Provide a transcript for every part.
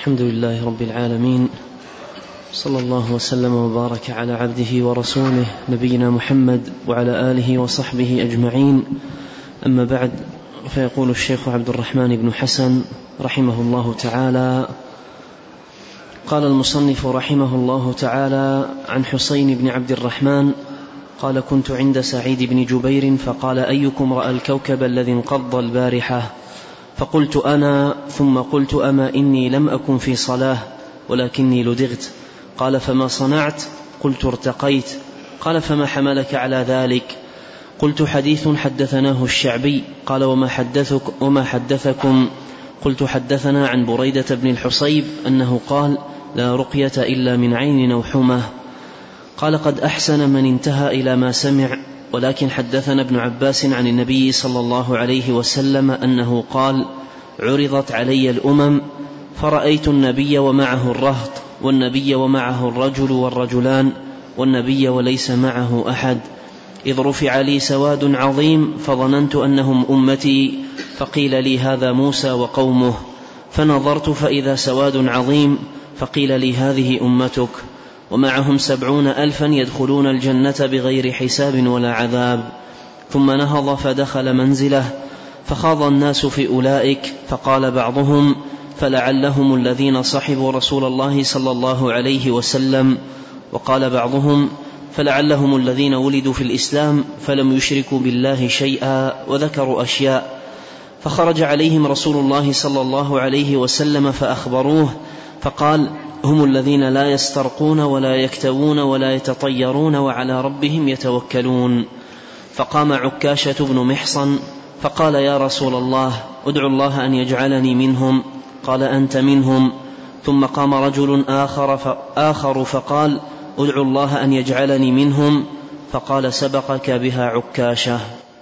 الحمد لله رب العالمين، صلى الله وسلم وبارك على عبده ورسوله نبينا محمد وعلى آله وصحبه أجمعين. أما بعد، فيقول الشيخ عبد الرحمن بن حسن رحمه الله تعالى: قال المصنف رحمه الله تعالى عن حسين بن عبد الرحمن قال: كنت عند سعيد بن جبير فقال: أيكم رأى الكوكب الذي انقض البارحة؟ فقلت: أنا. ثم قلت: أما إني لم أكن في صلاة ولكني لدغت. قال: فما صنعت؟ قلت: ارتقيت. قال: فما حملك على ذلك؟ قلت: حديث حدثناه الشعبي. قال: وما حدثكم؟ قلت: حدثنا عن بريدة بن الحصيب أنه قال: لا رقية إلا من عين أو حمى. قال: قد أحسن من انتهى إلى ما سمع، ولكن حدثنا ابن عباس عن النبي صلى الله عليه وسلم أنه قال: عرضت علي الأمم فرأيت النبي ومعه الرهط، والنبي ومعه الرجل والرجلان، والنبي وليس معه أحد، إذ رفع لي سواد عظيم فظننت أنهم أمتي، فقيل لي: هذا موسى وقومه. فنظرت فإذا سواد عظيم، فقيل لي: هذه أمتك، ومعهم 70,000 يدخلون الجنة بغير حساب ولا عذاب. ثم نهض فدخل منزله، فخاض الناس في أولئك، فقال بعضهم: فلعلهم الذين صحبوا رسول الله صلى الله عليه وسلم. وقال بعضهم: فلعلهم الذين ولدوا في الإسلام فلم يشركوا بالله شيئا، وذكروا أشياء. فخرج عليهم رسول الله صلى الله عليه وسلم فأخبروه، فقال: هم الذين لا يسترقون ولا يكتوون ولا يتطيرون وعلى ربهم يتوكلون. فقام عكاشة بن محصن فقال: يا رسول الله، ادعو الله أن يجعلني منهم. قال: أنت منهم. ثم قام رجل آخر فقال: ادعو الله أن يجعلني منهم. فقال: سبقك بها عكاشة.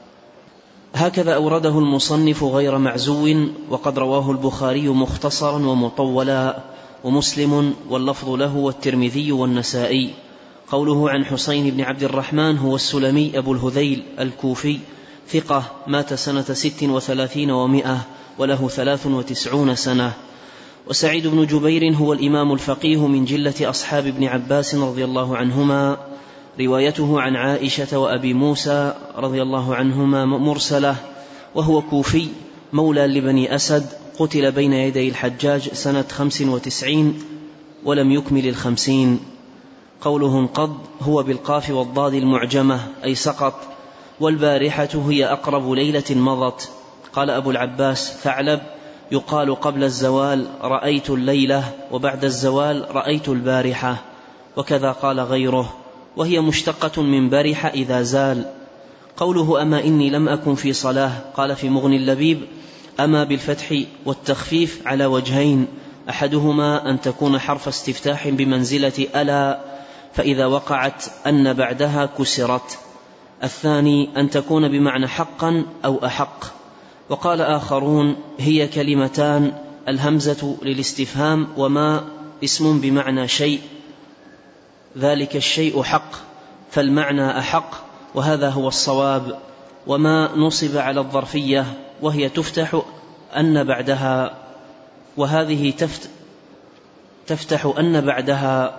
هكذا أورده المصنف غير معزو، وقد رواه البخاري مختصرا ومطولا، ومسلم واللفظ له، والترمذي والنسائي. قوله عن حسين بن عبد الرحمن هو السلمي أبو الهذيل الكوفي، ثقة، مات سنة 36 و100 وله 93 سنة. وسعيد بن جبير هو الإمام الفقيه من جلة أصحاب ابن عباس رضي الله عنهما، روايته عن عائشة وأبي موسى رضي الله عنهما مرسلة، وهو كوفي مولى لبني أسد، قتل بين يدي الحجاج سنة 95 ولم يكمل 50. قوله انقض هو بالقاف والضاد المعجمة أي سقط، والبارحة هي أقرب ليلة مضت. قال أبو العباس ثعلب: يقال قبل الزوال رأيت الليلة، وبعد الزوال رأيت البارحة، وكذا قال غيره، وهي مشتقة من برح إذا زال. قوله أما إني لم أكن في صلاة، قال في مغني اللبيب: أما بالفتح والتخفيف على وجهين، أحدهما أن تكون حرف استفتاح بمنزلة ألا، فإذا وقعت أن بعدها كسرت. الثاني أن تكون بمعنى حقا أو أحق. وقال آخرون: هي كلمتان، الهمزة للاستفهام، وما اسم بمعنى شيء، ذلك الشيء حق، فالمعنى أحق، وهذا هو الصواب. وما نصب على الظرفية، وهي تفتح أن بعدها، وهذه تفتح أن بعدها،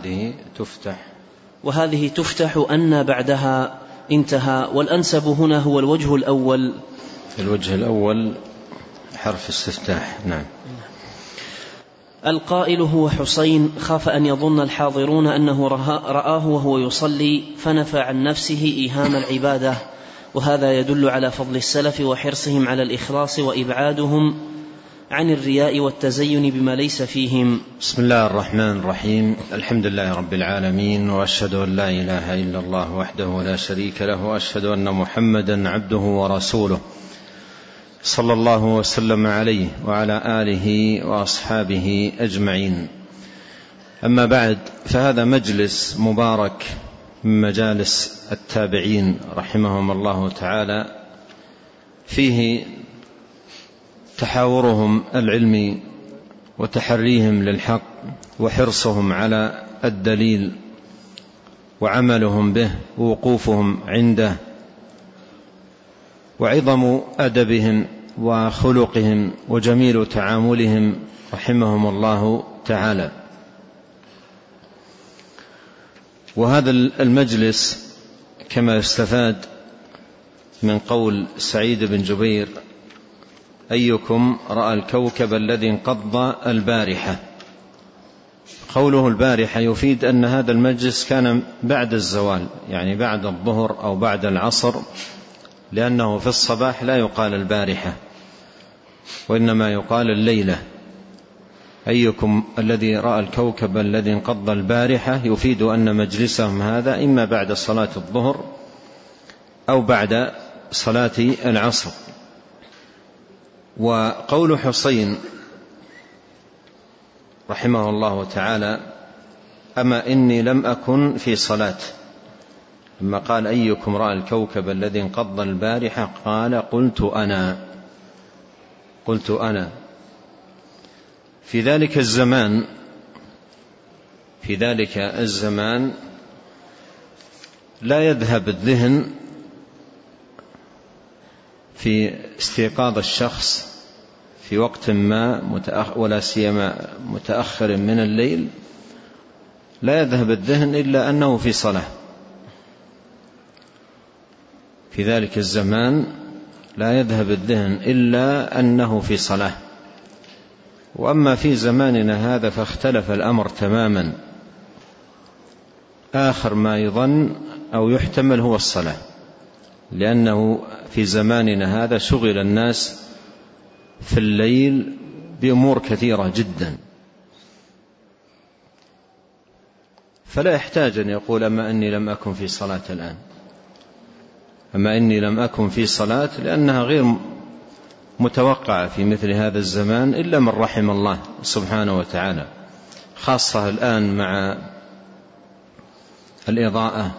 وهذه تفتح أن بعدها. انتهى. والأنسب هنا هو الوجه الأول، حرف استفتاح. نعم. القائل هو حسين، خاف أن يظن الحاضرون أنه رآه وهو يصلي فنفى عن نفسه إيهام العبادة، وهذا يدل على فضل السلف وحرصهم على الإخلاص وإبعادهم عن الرياء والتزين بما ليس فيهم. بسم الله الرحمن الرحيم. الحمد لله رب العالمين، وأشهد أن لا إله إلا الله وحده لا شريك له، وأشهد أن محمدا عبده ورسوله، صلى الله وسلم عليه وعلى آله وأصحابه أجمعين. أما بعد، فهذا مجلس مبارك من مجالس التابعين رحمهم الله تعالى، فيه تحاورهم العلمي وتحريهم للحق وحرصهم على الدليل وعملهم به ووقوفهم عنده، وعظم أدبهم وخلقهم وجميل تعاملهم رحمهم الله تعالى. وهذا المجلس كما يستفاد من قول سعيد بن جبير: أيكم رأى الكوكب الذي انقض البارحة. قوله البارحة يفيد أن هذا المجلس كان بعد الزوال، يعني بعد الظهر أو بعد العصر، لأنه في الصباح لا يقال البارحة وإنما يقال الليلة. أيكم الذي رأى الكوكب الذي انقض البارحة يفيد أن مجلسهم هذا إما بعد صلاة الظهر أو بعد صلاة العصر. وقول حسين رحمه الله تعالى: أما إني لم أكن في صلاة، لما قال أيكم رأى الكوكب الذي انقض البارحة قال: قلت أنا. في ذلك الزمان لا يذهب الذهن في استيقاظ الشخص في وقت ما ولا سيما متأخر من الليل، لا يذهب الذهن إلا أنه في صلاة. في ذلك الزمان لا يذهب الذهن إلا أنه في صلاة. وأما في زماننا هذا فاختلف الأمر تماما، آخر ما يظن أو يحتمل هو الصلاة، لأنه في زماننا هذا شغل الناس في الليل بأمور كثيرة جدا، فلا يحتاج أن يقول أما أني لم أكن في صلاة الآن، أما أني لم أكن في صلاة، لأنها غير متوقعة في مثل هذا الزمان إلا من رحم الله سبحانه وتعالى، خاصة الآن مع الإضاءة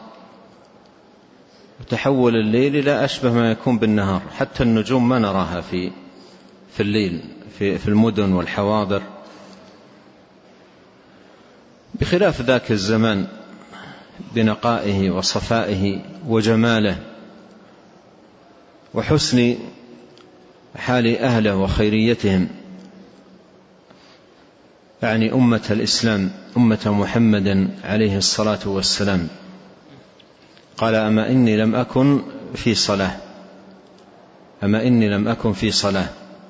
وتحول الليل إلى أشبه ما يكون بالنهار، حتى النجوم ما نراها في الليل في المدن والحواضر، بخلاف ذاك الزمان بنقائه وصفائه وجماله وحسن حال أهله وخيريتهم، يعني أمة الإسلام، أمة محمد عليه الصلاة والسلام. قال: أما إني لم أكن في صلاة، أما إني لم أكن في صلاة.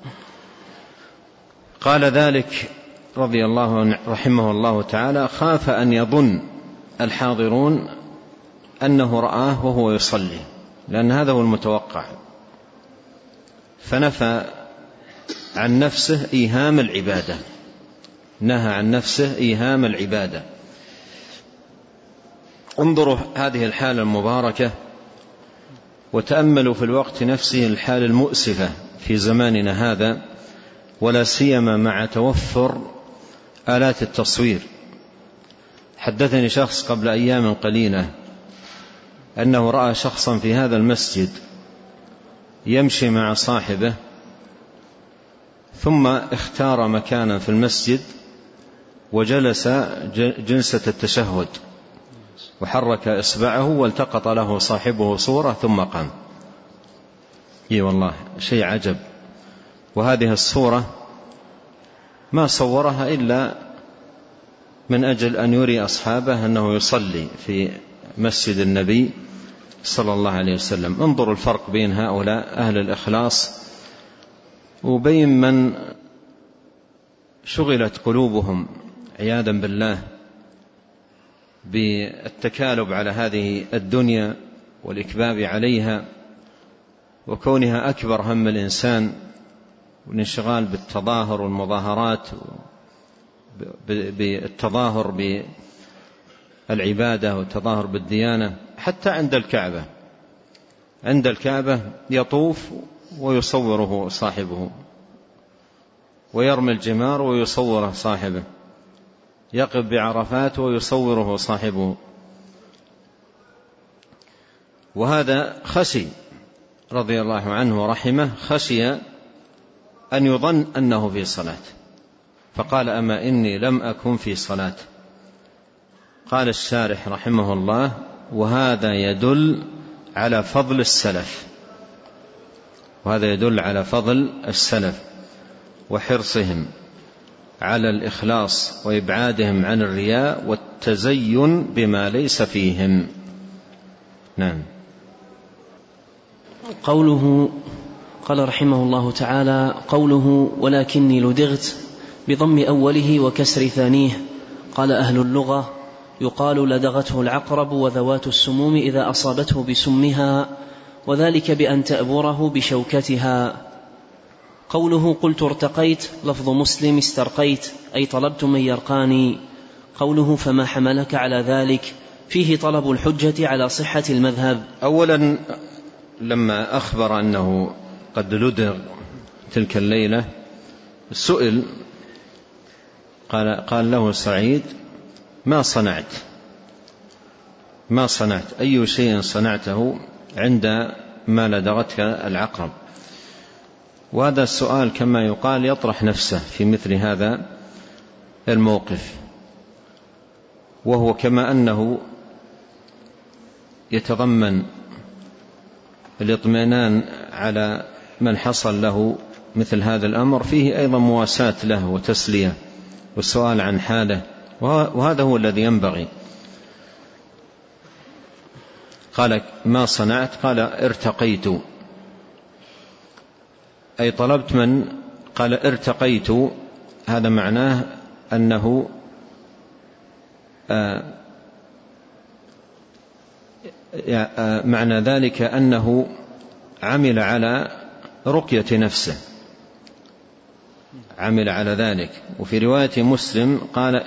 قال ذلك رضي الله عنه رحمه الله تعالى: خاف أن يظن الحاضرون أنه رآه وهو يصلي، لأن هذا هو المتوقع، فنفى عن نفسه إيهام العبادة، نهى عن نفسه إيهام العبادة. انظروا هذه الحالة المباركة وتأملوا في الوقت نفسه الحال المؤسفة في زماننا هذا، ولا سيما مع توفر آلات التصوير. حدثني شخص قبل أيام قليلة أنه رأى شخصا في هذا المسجد يمشي مع صاحبه، ثم اختار مكانا في المسجد وجلس جلسة التشهد وحرك إصبعه والتقط له صاحبه صورة ثم قام. اي والله شيء عجب. وهذه الصورة ما صورها إلا من أجل أن يري أصحابه أنه يصلي في مسجد النبي صلى الله عليه وسلم. انظروا الفرق بين هؤلاء أهل الإخلاص وبين من شغلت قلوبهم عياذا بالله بالتكالب على هذه الدنيا والإكباب عليها وكونها أكبر هم الإنسان، والانشغال بالتظاهر والمظاهرات، بالتظاهر بالعبادة والتظاهر بالديانة. حتى عند الكعبة يطوف ويصوره صاحبه، ويرمي الجمار ويصوره صاحبه، يقف بعرفات ويصوره صاحبه. وهذا خشي رضي الله عنه ورحمه، خشي أن يظن أنه في صلاة، فقال: أما إني لم أكن في صلاة. قال الشارح رحمه الله: وهذا يدل على فضل السلف، وهذا يدل على فضل السلف وحرصهم على الإخلاص وإبعادهم عن الرياء والتزين بما ليس فيهم. نعم. قوله قال رحمه الله تعالى: قوله ولكني لدغت بضم أوله وكسر ثانيه. قال أهل اللغة: يقال لدغته العقرب وذوات السموم إذا أصابته بسمها، وذلك بأن تأبره بشوكتها. قوله قلت ارتقيت لفظ مسلم استرقيت أي طلبت من يرقاني. قوله فما حملك على ذلك فيه طلب الحجة على صحة المذهب. أولا لما أخبر أنه قد لدغ تلك الليلة سئل، قال له سعيد: ما صنعت أي شيء صنعته عند ما لدغتك العقرب؟ وهذا السؤال كما يقال يطرح نفسه في مثل هذا الموقف، وهو كما أنه يتضمن الاطمئنان على من حصل له مثل هذا الأمر، فيه أيضا مواساة له وتسلية والسؤال عن حاله، وهذا هو الذي ينبغي. قال ما صنعت؟ قال ارتقيت أي طلبت من. قال ارتقيت، هذا معناه أنه معنى ذلك أنه عمل على رقية نفسه، عمل على ذلك. وفي رواية مسلم قال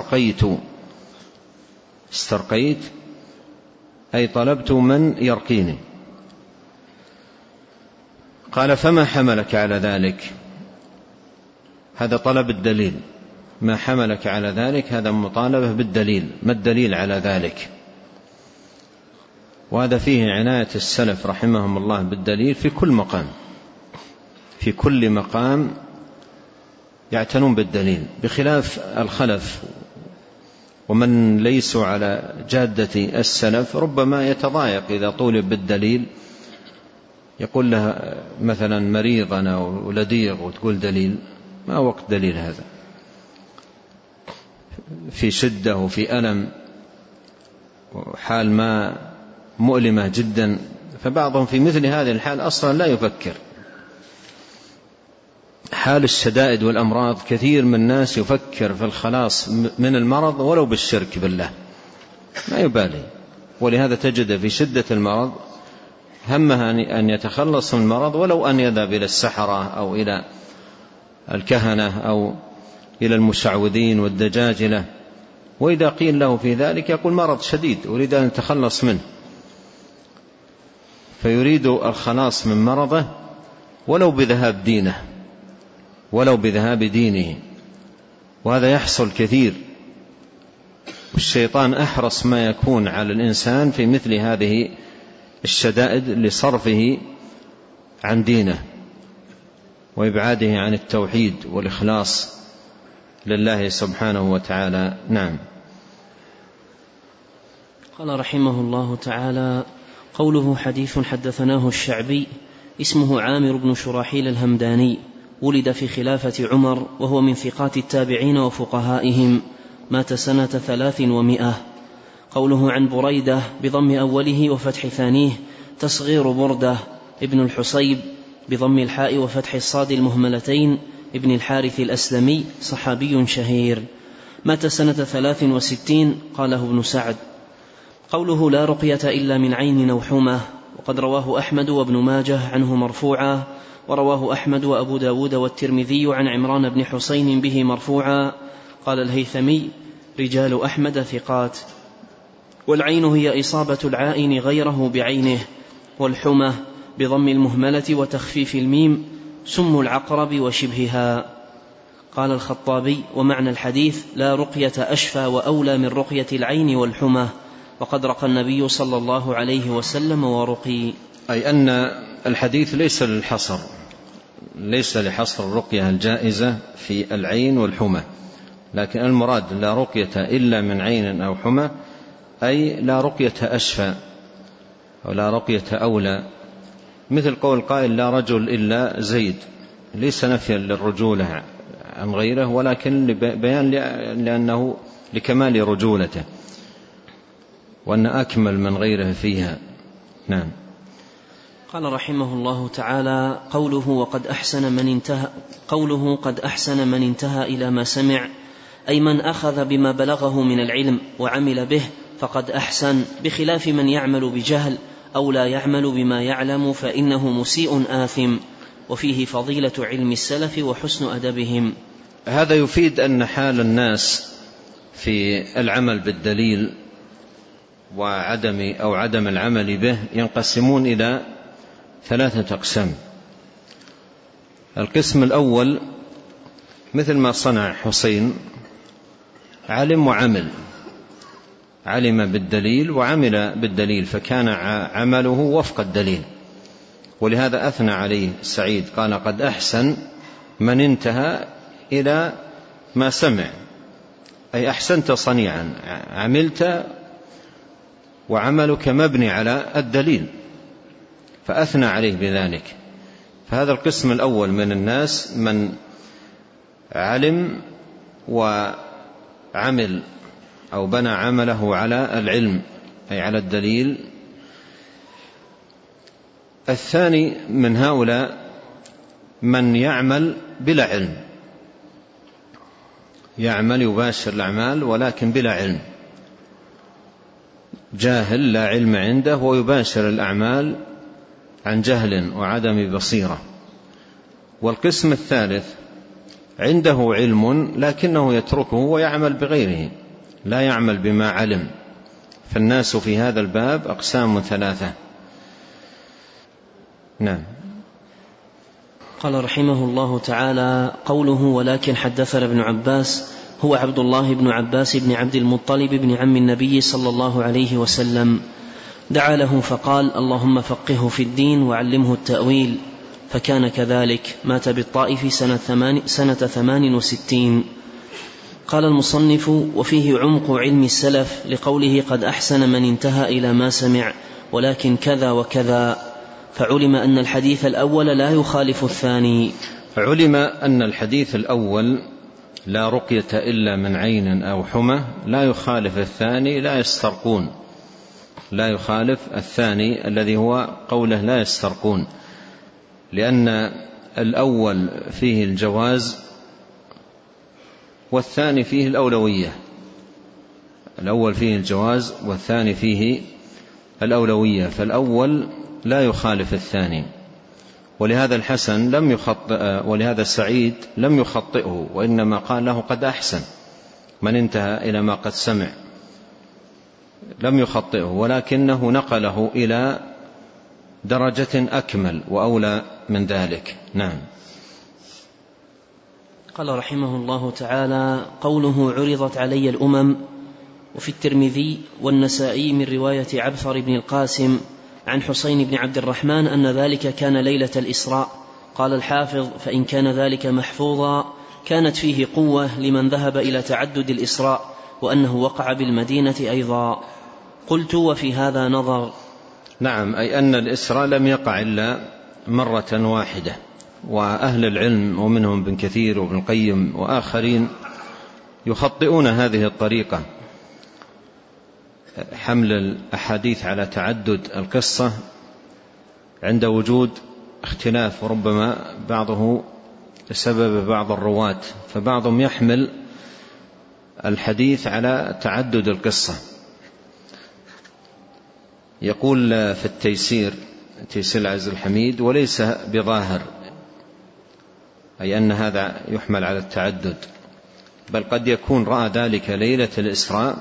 استرقيت أي طلبت من يرقيني. قال فما حملك على ذلك؟ هذا طلب الدليل. ما حملك على ذلك هذا مطالبة بالدليل، ما الدليل على ذلك؟ وهذا فيه عناية السلف رحمهم الله بالدليل في كل مقام، في كل مقام يعتنون بالدليل، بخلاف الخلف ومن ليسوا على جادة السلف ربما يتضايق إذا طولب بالدليل، يقول له مثلا مريض أنا ولديغ وتقول دليل، ما وقت دليل هذا؟ في شدة وفي ألم وحال ما مؤلمة جدا، فبعضهم في مثل هذه الحال أصلا لا يفكر. حال الشدائد والأمراض كثير من الناس يفكر في الخلاص من المرض ولو بالشرك بالله، ما يبالي. ولهذا تجد في شدة المرض همها أن يتخلص من المرض ولو أن يذهب إلى السحرة أو إلى الكهنة أو إلى المشعوذين والدجاجلة، وإذا قيل له في ذلك يقول مرض شديد أريد أن أتخلص منه، فيريد الخلاص من مرضه ولو بذهاب دينه، ولو بذهاب دينه. وهذا يحصل كثير، والشيطان أحرص ما يكون على الإنسان في مثل هذه الشدائد لصرفه عن دينه وإبعاده عن التوحيد والإخلاص لله سبحانه وتعالى. نعم. قال رحمه الله تعالى: قوله حديث حدثناه الشعبي اسمه عامر بن شراحيل الهمداني، ولد في خلافة عمر وهو من ثقات التابعين وفقهائهم، مات سنة 300. قوله عن بريدة بضم أوله وفتح ثانيه تصغير بردة ابن الحصيب بضم الحاء وفتح الصاد المهملتين ابن الحارث الأسلمي، صحابي شهير، مات سنة 63. قاله ابن سعد. قوله لا رقية إلا من عين أو حمى، وقد رواه أحمد وابن ماجه عنه مرفوعا، ورواه أحمد وأبو داود والترمذي عن عمران بن حسين به مرفوعا. قال الهيثمي: رجال أحمد ثقات. والعين هي إصابة العائن غيره بعينه، والحمى بضم المهملة وتخفيف الميم سم العقرب وشبهها. قال الخطابي: ومعنى الحديث لا رقية أشفى وأولى من رقية العين والحمى، وقد رقى النبي صلى الله عليه وسلم ورقي. أي أن الحديث ليس لحصر الرقية الجائزة في العين والحمى، لكن المراد لا رقية إلا من عين أو حمى، أي لا رقية أشفى ولا رقية أولى، مثل قول قائل لا رجل إلا زيد، ليس نفيا للرجولة عن غيره، ولكن بيان لأنه لكمال رجولته وأن أكمل من غيره فيها. نعم. قال رحمه الله تعالى: قوله قد أحسن من انتهى إلى ما سمع، أي من أخذ بما بلغه من العلم وعمل به فقد أحسن، بخلاف من يعمل بجهل أو لا يعمل بما يعلم فإنه مسيء آثم. وفيه فضيلة علم السلف وحسن أدبهم. هذا يفيد أن حال الناس في العمل بالدليل وعدم العمل به ينقسمون إلى 3 أقسام. القسم الأول مثل ما صنع حسين، علم وعمل، علم بالدليل وعمل بالدليل، فكان عمله وفق الدليل، ولهذا أثنى عليه سعيد قال: قد أحسن من انتهى إلى ما سمع، أي أحسنت صنيعا، عملت وعملك مبني على الدليل، فأثنى عليه بذلك. فهذا القسم الأول من الناس من علم وعمل أو بنى عمله على العلم أي على الدليل. الثاني من هؤلاء من يعمل بلا علم، يعمل يباشر الأعمال ولكن بلا علم، جاهل لا علم عنده ويباشر الأعمال عن جهل وعدم بصيرة. والقسم الثالث عنده علم لكنه يتركه ويعمل بغيره، لا يعمل بما علم. فالناس في هذا الباب أقسام 3. نعم. قال رحمه الله تعالى: قوله ولكن حدثنا ابن عباس، هو عبد الله بن عباس بن عبد المطلب بن عم النبي صلى الله عليه وسلم، دعا له فقال: اللهم فقهه في الدين وعلمه التأويل، فكان كذلك، مات بالطائف سنة 68. قال المصنف: وفيه عمق علم السلف، لقوله قد أحسن من انتهى إلى ما سمع، ولكن كذا وكذا، فعلم أن الحديث الأول لا يخالف الثاني. علم أن الحديث الأول لا رقية إلا من عين أو حمى لا يخالف الثاني لا يسترقون، لا يخالف الثاني الذي هو قوله لا يسترقون، لأن الأول فيه الجواز والثاني فيه الأولوية. الأول فيه الجواز والثاني فيه الأولوية، فالأول لا يخالف الثاني. ولهذا الحسن لم يخطئ، ولهذا سعيد لم يخطئه، وإنما قال له قد أحسن من انتهى إلى ما قد سمع، لم يخطئه، ولكنه نقله إلى درجة أكمل وأولى من ذلك. نعم. قال رحمه الله تعالى: قوله عرضت علي الأمم، وفي الترمذي والنسائي من رواية عبثر بن القاسم عن حسين بن عبد الرحمن أن ذلك كان ليلة الإسراء. قال الحافظ: فإن كان ذلك محفوظا كانت فيه قوة لمن ذهب إلى تعدد الإسراء، وأنه وقع بالمدينة أيضا. قلت: وفي هذا نظر. نعم، أي أن الإسراء لم يقع إلا مرة واحدة، وأهل العلم ومنهم ابن كثير وابن القيم وآخرين يخطئون هذه الطريقة، حمل الأحاديث على تعدد القصة عند وجود اختلاف، وربما بعضه بسبب بعض الرواة، فبعضهم يحمل الحديث على تعدد القصة. يقول في التيسير العزيز الحميد: وليس بظاهر، أي أن هذا يحمل على التعدد، بل قد يكون رأى ذلك ليلة الإسراء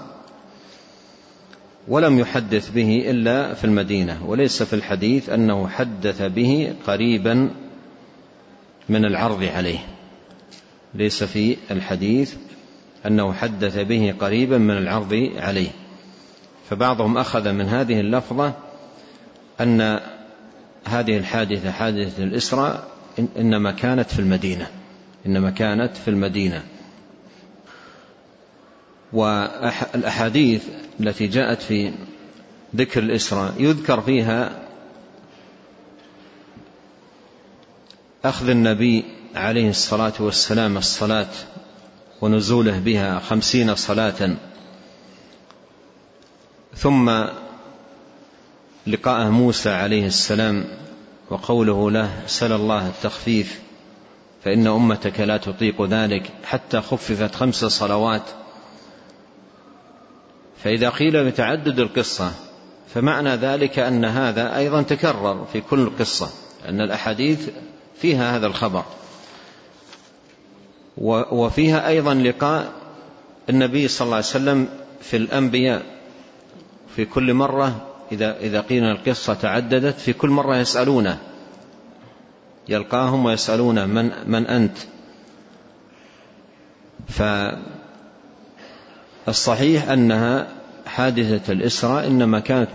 ولم يحدث به إلا في المدينة، وليس في الحديث أنه حدث به قريبا من العرض عليه، ليس في الحديث أنه حدث به قريبا من العرض عليه. فبعضهم أخذ من هذه اللفظة أن هذه الحادثة، حادثة الإسراء، إنما كانت في المدينة. والأحاديث التي جاءت في ذكر الإسراء يذكر فيها أخذ النبي عليه الصلاة والسلام الصلاة ونزوله بها 50 صلاة، ثم لقاء موسى عليه السلام وقوله له سل الله التخفيف فإن أمتك لا تطيق ذلك، حتى خففت 5 صلوات. فإذا قيل بتعدد القصة فمعنى ذلك أن هذا أيضا تكرر في كل قصة، أن الأحاديث فيها هذا الخبر، وفيها أيضا لقاء النبي صلى الله عليه وسلم في الأنبياء في كل مرة. إذا قيل القصة تعددت في كل مرة يسألونه، يلقاهم ويسألونه من أنت. فالصحيح أنها حادثة الإسراء إنما كانت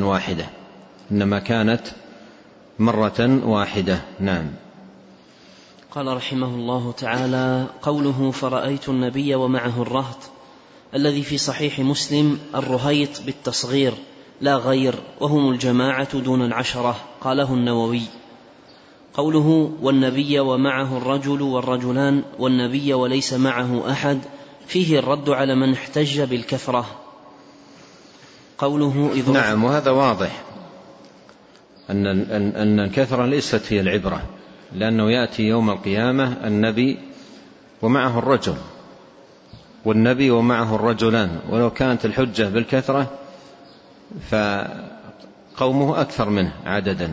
مرة واحدة. نعم. قال رحمه الله تعالى: قوله فرأيت النبي ومعه الرهط، الذي في صحيح مسلم الرهيط بالتصغير لا غير، وهم الجماعة دون 10، قاله النووي. قوله والنبي ومعه الرجل والرجلان والنبي وليس معه أحد، فيه الرد على من احتج بالكثرة. قوله نعم، وهذا واضح أن الكثرة ليست هي العبرة، لأنه يأتي يوم القيامة النبي ومعه الرجل والنبي ومعه الرجلان، ولو كانت الحجة بالكثرة فقومه أكثر منه عددا.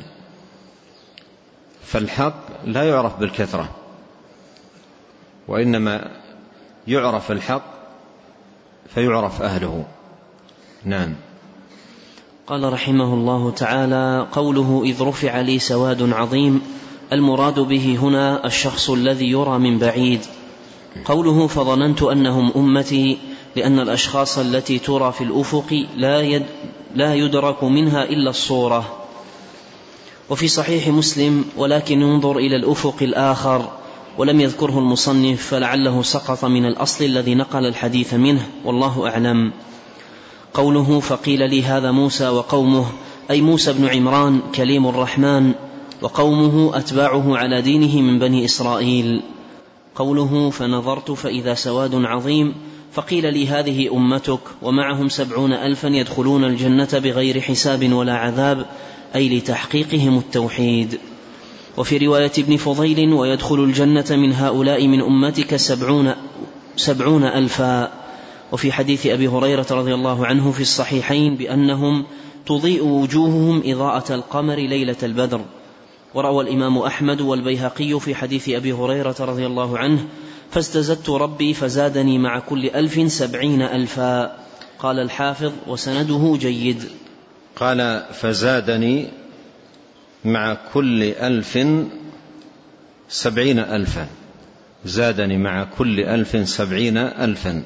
فالحق لا يعرف بالكثرة، وإنما يعرف الحق فيعرف أهله. نعم. قال رحمه الله تعالى: قوله إذ رفع لي سواد عظيم، المراد به هنا الشخص الذي يرى من بعيد. قوله فظننت أنهم أمتي، لأن الأشخاص التي ترى في الأفق لا يدرك منها إلا الصورة. وفي صحيح مسلم ولكن ينظر إلى الأفق الآخر، ولم يذكره المصنف، فلعله سقط من الأصل الذي نقل الحديث منه، والله أعلم. قوله فقيل لي هذا موسى وقومه، أي موسى بن عمران كليم الرحمن، وقومه أتباعه على دينه من بني إسرائيل. قوله فنظرت فإذا سواد عظيم، فقيل لي هذه أمتك ومعهم 70,000 يدخلون الجنة بغير حساب ولا عذاب، أي لتحقيقهم التوحيد. وفي رواية ابن فضيل ويدخل الجنة من هؤلاء من أمتك 70,000. وفي حديث أبي هريرة رضي الله عنه في الصحيحين بأنهم تضيء وجوههم إضاءة القمر ليلة البدر. وروى الإمام أحمد والبيهقي في حديث أبي هريرة رضي الله عنه فاستزدت ربي فزادني مع كل 1000 70,000. قال الحافظ وسنده جيد. قال فزادني مع كل 1000 70,000، زادني مع كل 1000 70,000.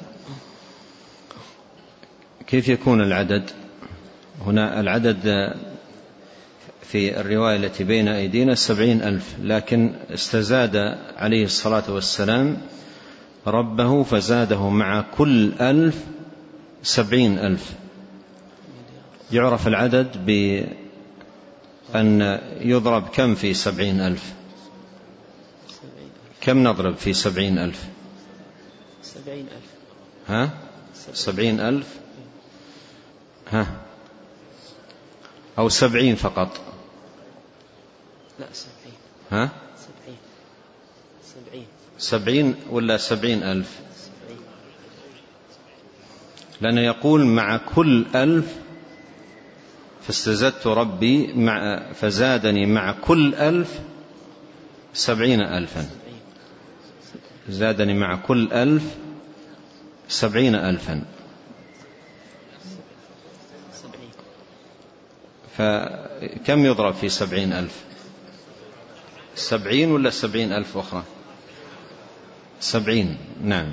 كيف يكون العدد هنا؟ العدد في الرواية التي بين أيدينا 70,000، لكن استزاد عليه الصلاة والسلام ربه فزاده مع كل 1000 70,000. يعرف العدد بأن يضرب كم في 70,000؟ كم نضرب في 70,000؟ 70,000 أو 70 فقط؟ لا 70. 70 ولا 70,000؟ لأنه يقول مع كل 1000 فاستزدت ربي فزادني مع كل 1000 70,000. زادني مع كل 1000 70,000. فكم يضرب في 70,000؟ 70 ولا 70,000 أخرى؟ 70. نعم.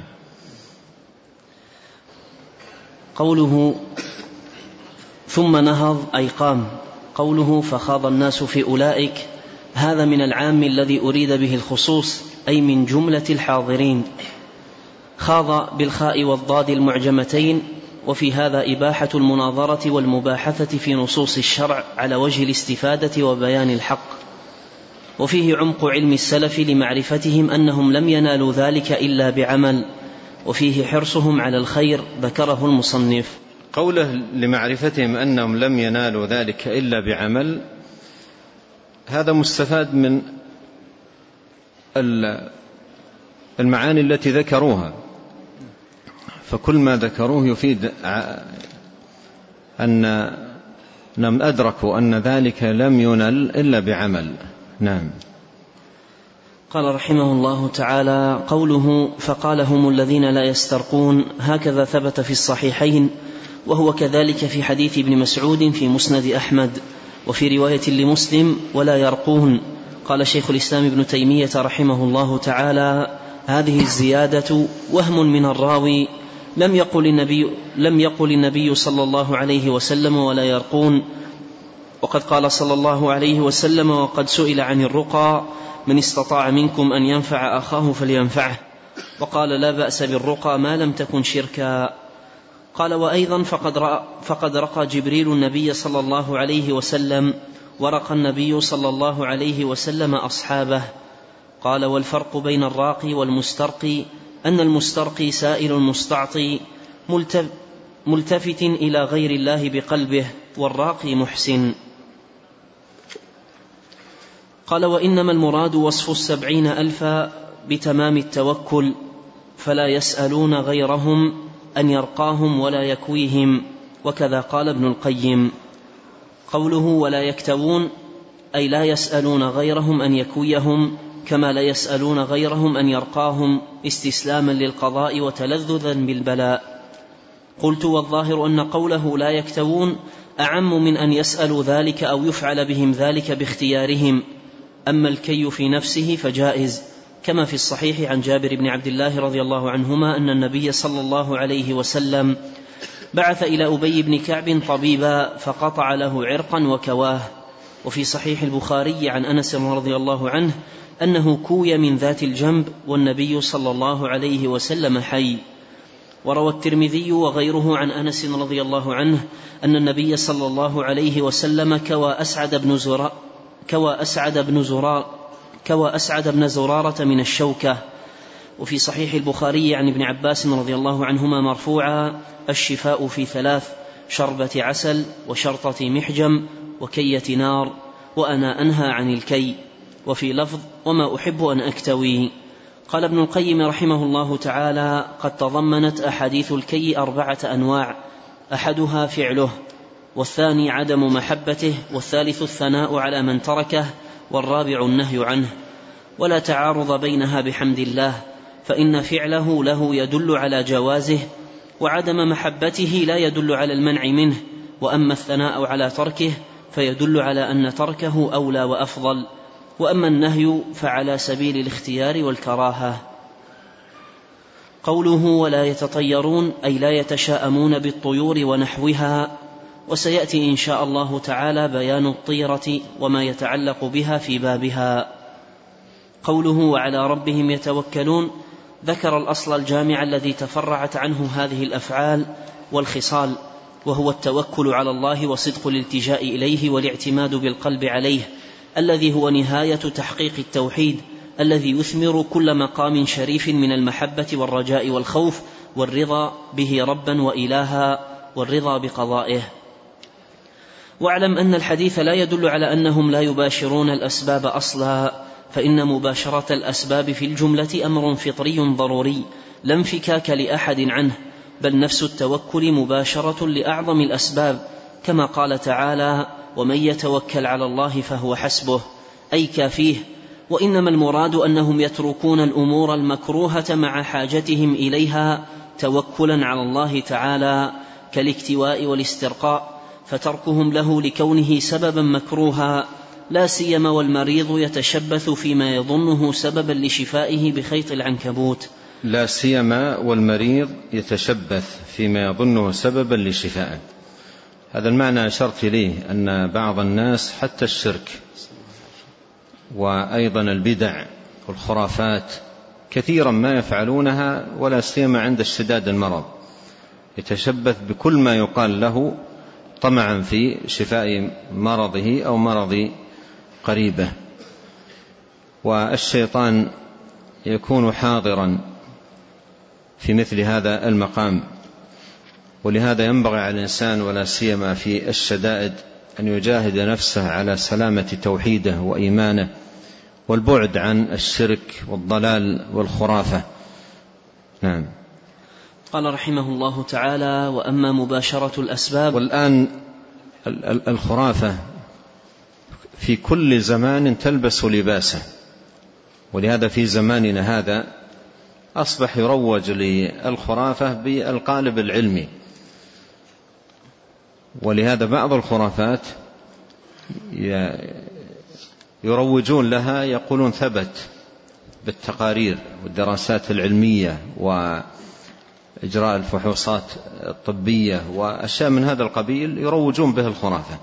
قوله ثم نهض أي قام. قوله فخاض الناس في أولئك، هذا من العام الذي أريد به الخصوص، أي من جملة الحاضرين. خاض بالخاء والضاد المعجمتين. وفي هذا إباحة المناظرة والمباحثة في نصوص الشرع على وجه الاستفادة وبيان الحق. وفيه عمق علم السلف لمعرفتهم أنهم لم ينالوا ذلك إلا بعمل، وفيه حرصهم على الخير ذكره المصنف. قوله لمعرفتهم أنهم لم ينالوا ذلك إلا بعمل، هذا مستفاد من المعاني التي ذكروها، فكل ما ذكروه يفيد أنهم أدركوا أن ذلك لم ينل إلا بعمل. نعم. قال رحمه الله تعالى: قوله فقال هم الذين لا يسترقون، هكذا ثبت في الصحيحين، وهو كذلك في حديث ابن مسعود في مسند أحمد، وفي رواية لمسلم ولا يرقون. قال شيخ الإسلام ابن تيمية رحمه الله تعالى: هذه الزيادة وهم من الراوي، لم يقل النبي صلى الله عليه وسلم ولا يرقون، وقد قال صلى الله عليه وسلم: وقد سئل عن الرقى من استطاع منكم أن ينفع أخاه فلينفعه، وقال لا بأس بالرقى ما لم تكن شركا. قال: وأيضا فقد رقى جبريل النبي صلى الله عليه وسلم، ورقى النبي صلى الله عليه وسلم أصحابه. قال: والفرق بين الراقي والمسترقي أن المسترقي سائل مستعطي ملتفت إلى غير الله بقلبه، والراقي محسن. قال: وإنما المراد وصف 70,000 بتمام التوكل، فلا يسألون غيرهم أن يرقاهم ولا يكويهم، وكذا قال ابن القيم. قوله ولا يكتوون أي لا يسألون غيرهم أن يكويهم، كما لا يسألون غيرهم أن يرقاهم استسلاما للقضاء وتلذذا بالبلاء. قلت: والظاهر أن قوله لا يكتوون أعم من أن يسألوا ذلك أو يفعل بهم ذلك باختيارهم، أما الكي في نفسه فجائز، كما في الصحيح عن جابر بن عبد الله رضي الله عنهما أن النبي صلى الله عليه وسلم بعث إلى أبي بن كعب طبيبا فقطع له عرقا وكواه. وفي صحيح البخاري عن أنس رضي الله عنه أنه كوي من ذات الجنب والنبي صلى الله عليه وسلم حي. وروى الترمذي وغيره عن أنس رضي الله عنه أن النبي صلى الله عليه وسلم كوى أسعد بن زرارة من الشوكة. وفي صحيح البخاري عن ابن عباس رضي الله عنهما مرفوعا: الشفاء في 3: شربة عسل، وشرطة محجم، وكية نار، وأنا أنهى عن الكي. وفي لفظ: وما أحب أن أكتوي. قال ابن القيم رحمه الله تعالى: قد تضمنت أحاديث الكي 4 أنواع: أحدها فعله، والثاني عدم محبته، والثالث الثناء على من تركه، والرابع النهي عنه. ولا تعارض بينها بحمد الله، فإن فعله له يدل على جوازه، وعدم محبته لا يدل على المنع منه، وأما الثناء على تركه فيدل على أن تركه أولى وأفضل، وأما النهي فعلى سبيل الاختيار والكراهة. قوله ولا يتطيرون أي لا يتشاءمون بالطيور ونحوها، وسيأتي إن شاء الله تعالى بيان الطيرة وما يتعلق بها في بابها. قوله وعلى ربهم يتوكلون ذكر الأصل الجامع الذي تفرعت عنه هذه الأفعال والخصال، وهو التوكل على الله وصدق الالتجاء إليه والاعتماد بالقلب عليه، الذي هو نهاية تحقيق التوحيد، الذي يثمر كل مقام شريف من المحبة والرجاء والخوف والرضا به ربا وإلها والرضا بقضائه. واعلم أن الحديث لا يدل على أنهم لا يباشرون الأسباب أصلا، فإن مباشرة الأسباب في الجملة أمر فطري ضروري لا انفكاك لأحد عنه، بل نفس التوكل مباشرة لأعظم الأسباب، كما قال تعالى ومن يتوكل على الله فهو حسبه، أي كافيه. وإنما المراد أنهم يتركون الأمور المكروهة مع حاجتهم إليها توكلا على الله تعالى، كالاكتواء والاسترقاء، فتركهم له لكونه سببا مكروها، لا سيما والمريض يتشبث فيما يظنه سببا لشفائه بخيط العنكبوت. لا سيما والمريض يتشبث فيما يظنه سببا لشفائه، هذا المعنى أشرت إليه، أن بعض الناس حتى الشرك وأيضا البدع والخرافات كثيرا ما يفعلونها، ولا سيما عند اشتداد المرض، يتشبث بكل ما يقال له طمعا في شفاء مرضه أو مرض قريبه. والشيطان يكون حاضرا في مثل هذا المقام، ولهذا ينبغي على الإنسان ولا سيما في الشدائد أن يجاهد نفسه على سلامة توحيده وإيمانه والبعد عن الشرك والضلال والخرافة. نعم. قال رحمه الله تعالى: وأما مباشرة الأسباب. والآن الخرافة في كل زمان تلبس لباسه، ولهذا في زماننا هذا أصبح يروج للخرافة بالقالب العلمي، ولهذا بعض الخرافات يروجون لها، يقولون ثبت بالتقارير والدراسات العلمية وإجراء الفحوصات الطبية وأشياء من هذا القبيل، يروجون به الخرافة،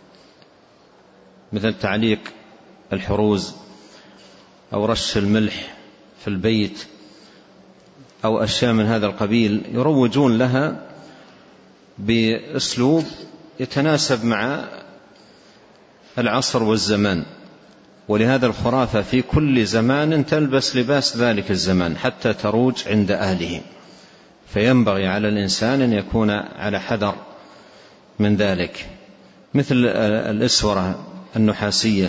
مثل تعليق الحروز أو رش الملح في البيت أو أشياء من هذا القبيل، يروجون لها بأسلوب يتناسب مع العصر والزمان. ولهذا الخرافة في كل زمان تلبس لباس ذلك الزمان حتى تروج عند أهله، فينبغي على الإنسان أن يكون على حذر من ذلك، مثل الإسورة النحاسية،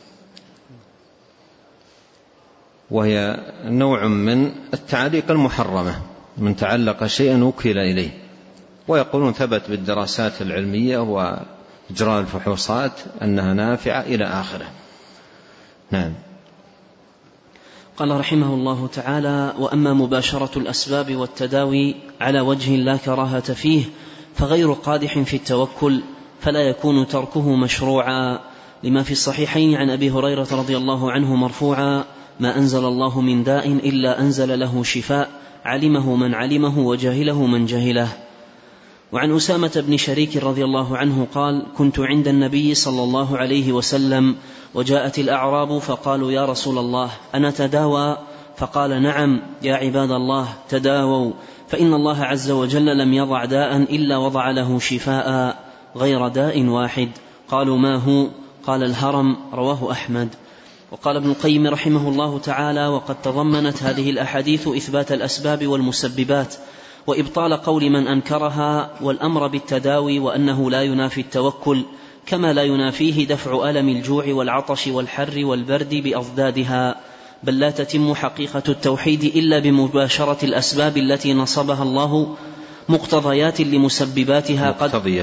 وهي نوع من التعليق المحرمة، من تعلق شيئا وكل إليه، ويقولون ثبت بالدراسات العلمية وإجراء الفحوصات أنها نافعة إلى آخره. نعم. قال رحمه الله تعالى: وأما مباشرة الأسباب والتداوي على وجه لا كراهة فيه فغير قادح في التوكل، فلا يكون تركه مشروعا، لما في الصحيحين عن أبي هريرة رضي الله عنه مرفوعا: ما أنزل الله من داء إلا أنزل له شفاء، علمه من علمه وجهله من جهله. وعن أسامة بن شريك رضي الله عنه قال: كنت عند النبي صلى الله عليه وسلم وجاءت الأعراب فقالوا: يا رسول الله أنا تداوى؟ فقال: نعم يا عباد الله، تداووا، فإن الله عز وجل لم يضع داء إلا وضع له شفاء غير داء واحد. قالوا: ما هو؟ قال: الهرم. رواه أحمد. وقال ابن القيم رحمه الله تعالى: وقد تضمنت هذه الأحاديث إثبات الأسباب والمسببات وإبطال قول من أنكرها، والأمر بالتداوي، وأنه لا ينافي التوكل، كما لا ينافيه دفع ألم الجوع والعطش والحر والبرد بأضدادها، بل لا تتم حقيقة التوحيد إلا بمباشرة الأسباب التي نصبها الله مقتضيات لمسبباتها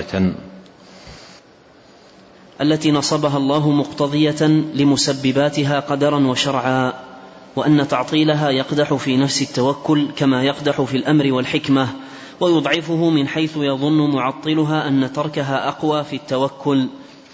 التي نصبها الله مقتضية لمسبباتها قدرا وشرعا، وأن تعطيلها يقدح في نفس التوكل كما يقدح في الأمر والحكمة، ويضعفه من حيث يظن معطلها أن تركها أقوى في التوكل،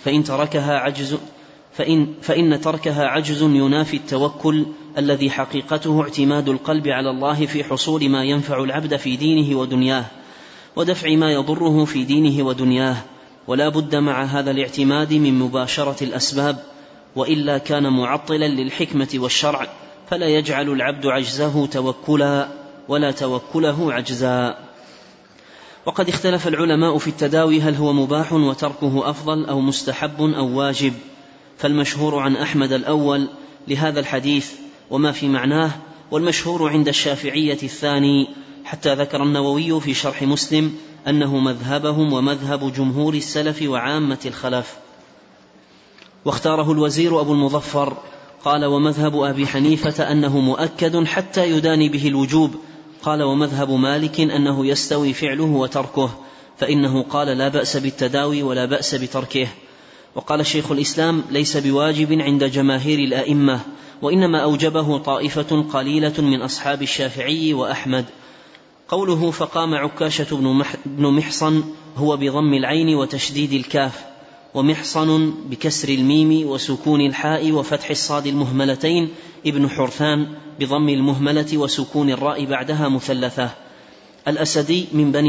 فإن تركها عجز ينافي التوكل الذي حقيقته اعتماد القلب على الله في حصول ما ينفع العبد في دينه ودنياه، ودفع ما يضره في دينه ودنياه، ولا بد مع هذا الاعتماد من مباشرة الأسباب، وإلا كان معطلا للحكمة والشرع، فلا يجعل العبد عجزه توكلا ولا توكله عجزا. وقد اختلف العلماء في التداوي هل هو مباح وتركه أفضل أو مستحب أو واجب، فالمشهور عن أحمد الأول لهذا الحديث وما في معناه، والمشهور عند الشافعية الثاني، حتى ذكر النووي في شرح مسلم أنه مذهبهم ومذهب جمهور السلف وعامة الخلف. واختاره الوزير أبو المظفر قال: ومذهب أبي حنيفة أنه مؤكد حتى يداني به الوجوب. قال: ومذهب مالك أنه يستوي فعله وتركه، فإنه قال: لا بأس بالتداوي ولا بأس بتركه. وقال شيخ الإسلام: ليس بواجب عند جماهير الأئمة، وإنما أوجبه طائفة قليلة من أصحاب الشافعي وأحمد. قوله فقام عكاشة بن محصن هو بضم العين وتشديد الكاف، ومحصن بكسر الميم وسكون الحاء وفتح الصاد المهملتين ابن حرثان بضم المهملة وسكون الراء بعدها مثلثة. الأسدي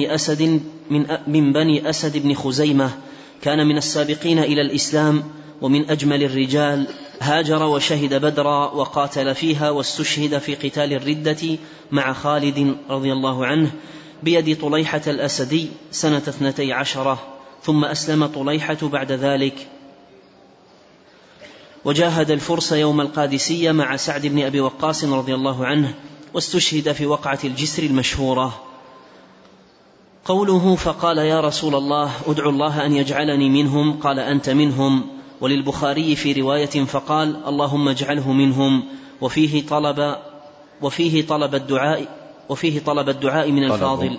من بني أسد بن خزيمة، كان من السابقين إلى الإسلام ومن أجمل الرجال، هاجر وشهد بدرا وقاتل فيها واستشهد في قتال الردة مع خالد رضي الله عنه بيد طليحة الأسدي سنة 12، ثم أسلم طليحة بعد ذلك. وجاهد الفرس يوم القادسية مع سعد بن أبي وقاص رضي الله عنه، واستشهد في وقعة الجسر المشهورة. قوله فقال يا رسول الله ادعو الله أن يجعلني منهم، قال أنت منهم. وللبخاري في رواية فقال اللهم اجعله منهم، وفيه طلب الدعاء من الفاضل.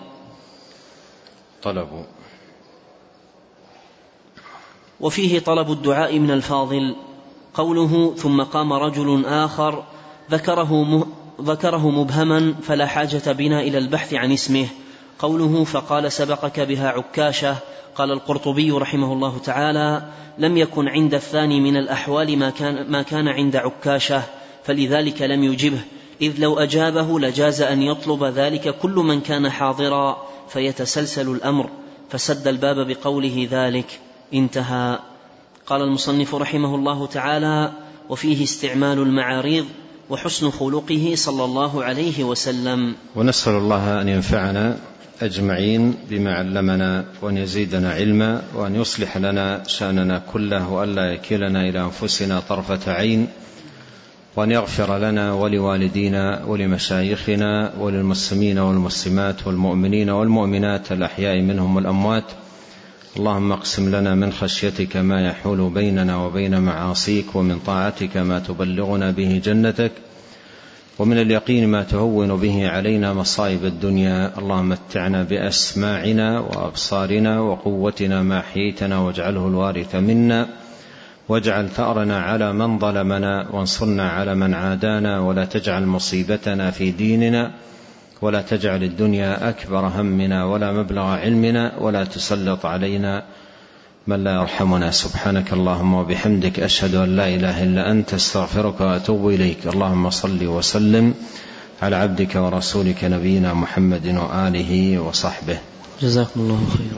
وفيه طلب الدعاء من الفاضل. قوله ثم قام رجل آخر ذكره مبهما فلا حاجة بنا إلى البحث عن اسمه. قوله فقال سبقك بها عكاشة، قال القرطبي رحمه الله تعالى لم يكن عند الثاني من الأحوال ما كان عند عكاشة، فلذلك لم يجبه، إذ لو أجابه لجاز أن يطلب ذلك كل من كان حاضرا فيتسلسل الأمر، فسد الباب بقوله ذلك. انتهى. قال المصنف رحمه الله تعالى وفيه استعمال المعاريض وحسن خلقه صلى الله عليه وسلم. ونسأل الله أن ينفعنا أجمعين بما علمنا، وأن يزيدنا علما، وأن يصلح لنا شأننا كله، وأن لا يكلنا إلى أنفسنا طرفة عين، وأن يغفر لنا ولوالدينا ولمشايخنا وللمسلمين والمسلمات والمؤمنين والمؤمنات الأحياء منهم والأموات. اللهم اقسم لنا من خشيتك ما يحول بيننا وبين معاصيك، ومن طاعتك ما تبلغنا به جنتك، ومن اليقين ما تهون به علينا مصائب الدنيا. اللهم متعنا بأسماعنا وأبصارنا وقوتنا ما أحييتنا، واجعله الوارث منا، واجعل ثأرنا على من ظلمنا، وانصرنا على من عادانا، ولا تجعل مصيبتنا في ديننا، ولا تجعل الدنيا أكبر همنا ولا مبلغ علمنا، ولا تسلط علينا من لا يرحمنا. سبحانك اللهم وبحمدك، أشهد أن لا إله إلا أنت، استغفرك وأتوب إليك. اللهم صل وسلم على عبدك ورسولك نبينا محمد وآله وصحبه. جزاكم الله خيرا.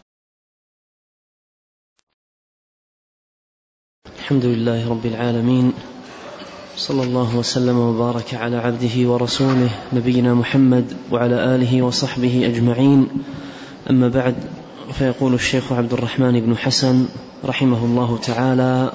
الحمد لله رب العالمين، صلى الله وسلم وبارك على عبده ورسوله نبينا محمد وعلى آله وصحبه أجمعين. أما بعد، فيقول الشيخ عبد الرحمن بن حسن رحمه الله تعالى: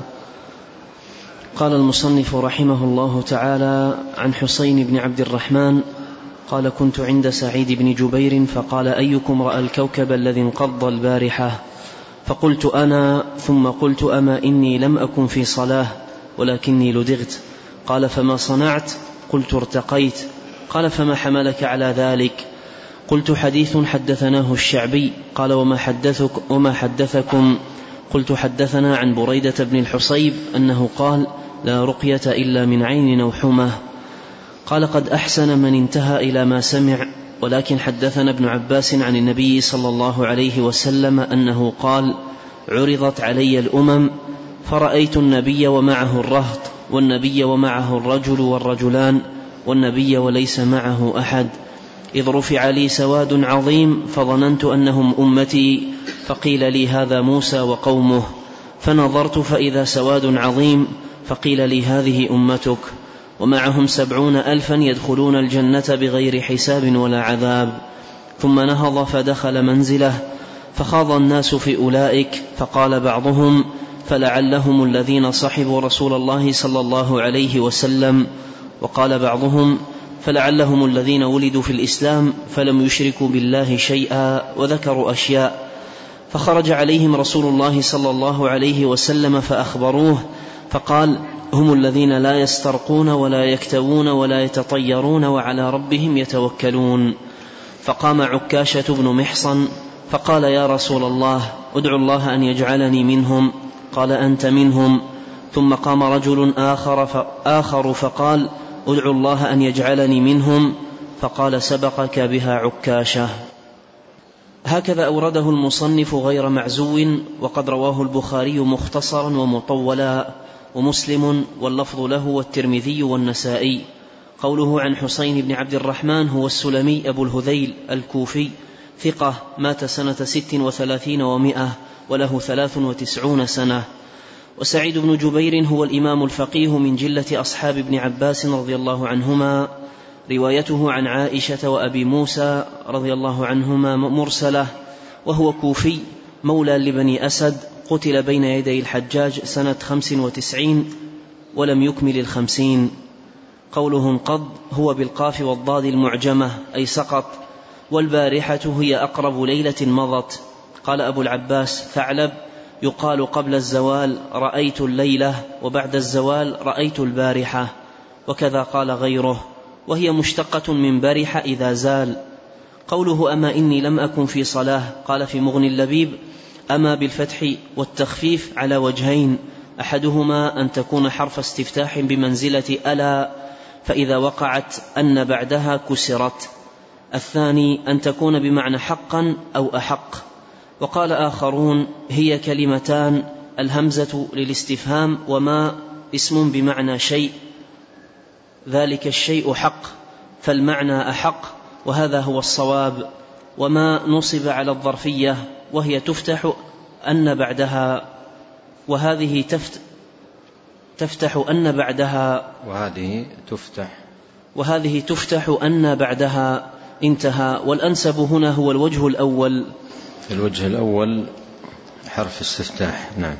قال المصنف رحمه الله تعالى عن حسين بن عبد الرحمن قال: كنت عند سعيد بن جبير فقال: أيكم رأى الكوكب الذي انقض البارحة؟ فقلت: أنا. ثم قلت: أما إني لم أكن في صلاة ولكني لدغت. قال: فما صنعت؟ قلت: ارتقيت. قال: فما حملك على ذلك؟ قلت: حديث حدثناه الشعبي. قال: وما حدثكم؟ قلت: حدثنا عن بريدة بن الحصيب أنه قال: لا رقية إلا من عين أو حمى. قال: قد أحسن من انتهى إلى ما سمع، ولكن حدثنا ابن عباس عن النبي صلى الله عليه وسلم أنه قال: عرضت علي الأمم فرأيت النبي ومعه الرهط، والنبي ومعه الرجل والرجلان، والنبي وليس معه أحد، إذ رفع لي سواد عظيم فظننت أنهم أمتي، فقيل لي: هذا موسى وقومه. فنظرت فإذا سواد عظيم، فقيل لي: هذه أمتك، ومعهم 70,000 يدخلون الجنة بغير حساب ولا عذاب. ثم نهض فدخل منزله، فخاض الناس في أولئك، فقال بعضهم: فلعلهم الذين صحبوا رسول الله صلى الله عليه وسلم. وقال بعضهم: فلعلهم الذين ولدوا في الإسلام فلم يشركوا بالله شيئا، وذكروا أشياء. فخرج عليهم رسول الله صلى الله عليه وسلم فأخبروه، فقال: هم الذين لا يسترقون ولا يكتوون ولا يتطيرون وعلى ربهم يتوكلون. فقام عكاشة بن محصن فقال: يا رسول الله، ادعو الله أن يجعلني منهم. قال: أنت منهم. ثم قام رجل آخر فقال: ادعو الله أن يجعلني منهم. فقال: سبقك بها عكاشة. هكذا أورده المصنف غير معزو، وقد رواه البخاري مختصرا ومطولا، ومسلم واللفظ له، والترمذي والنسائي. قوله عن حسين بن عبد الرحمن هو السلمي أبو الهذيل الكوفي، ثقة، مات سنة 36 و100 وله 93 سنة. وسعيد بن جبير هو الإمام الفقيه من جلة أصحاب ابن عباس رضي الله عنهما، روايته عن عائشة وأبي موسى رضي الله عنهما مرسلة، وهو كوفي مولى لبني أسد، قتل بين يدي الحجاج سنة 95 ولم يكمل 50. قوله انقض هو بالقاف والضاد المعجمة أي سقط، والبارحة هي أقرب ليلة مضت. قال أبو العباس ثعلب: يقال قبل الزوال رأيت الليلة، وبعد الزوال رأيت البارحة، وكذا قال غيره، وهي مشتقة من برح إذا زال. قوله أما إني لم أكن في صلاة، قال في مغني اللبيب: أما بالفتح والتخفيف على وجهين، أحدهما أن تكون حرف استفتاح بمنزلة ألا، فإذا وقعت أن بعدها كسرت. الثاني أن تكون بمعنى حقا أو أحق. وقال آخرون: هي كلمتان، الهمزة للاستفهام، وما اسم بمعنى شيء، ذلك الشيء حق، فالمعنى أحق، وهذا هو الصواب. وما نصب على الظرفية، وهي تفتح أن بعدها، وهذه تفتح أن بعدها، وهذه تفتح أن بعدها. انتهى. والأنسب هنا هو الوجه الأول. الوجه الأول حرف استفتاح. نعم.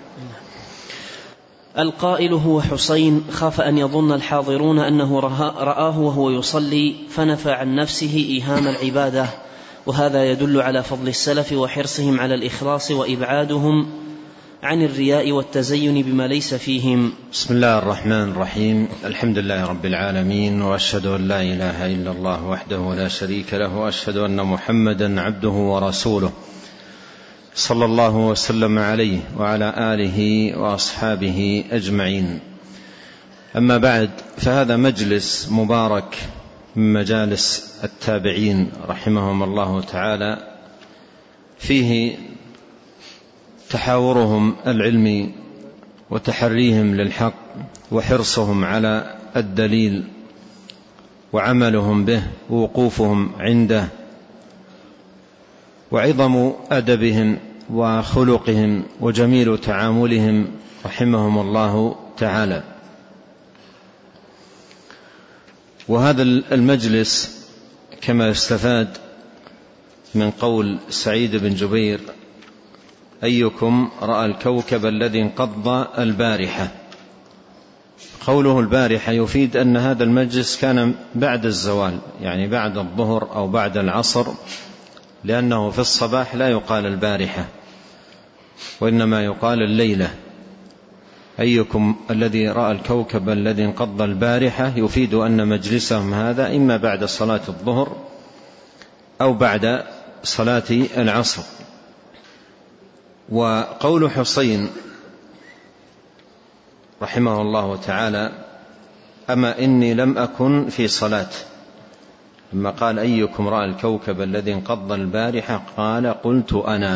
القائل هو حسين، خاف أن يظن الحاضرون أنه رآه وهو يصلي فنفى عن نفسه إيهام العبادة، وهذا يدل على فضل السلف وحرصهم على الإخلاص وإبعادهم عن الرياء والتزين بما ليس فيهم. بسم الله الرحمن الرحيم. الحمد لله رب العالمين، وأشهد أن لا إله إلا الله وحده لا شريك له، وأشهد أن محمدا عبده ورسوله، صلى الله وسلم عليه وعلى آله وأصحابه أجمعين. أما بعد، فهذا مجلس مبارك من مجالس التابعين رحمهم الله تعالى، فيه تحاورهم العلمي وتحريهم للحق وحرصهم على الدليل وعملهم به ووقوفهم عنده، وعظم أدبهم وخلقهم وجميل تعاملهم رحمهم الله تعالى. وهذا المجلس كما استفاد من قول سعيد بن جبير: أيكم رأى الكوكب الذي انقض البارحة. قوله البارحة يفيد أن هذا المجلس كان بعد الزوال، يعني بعد الظهر أو بعد العصر، لأنه في الصباح لا يقال البارحة وإنما يقال الليلة. أيكم الذي رأى الكوكب الذي انقض البارحة يفيد أن مجلسهم هذا إما بعد صلاة الظهر أو بعد صلاة العصر. وقول حسين رحمه الله تعالى: أما إني لم أكن في صلاة، لما قال أيكم رأى الكوكب الذي انقض البارحة قال: قلت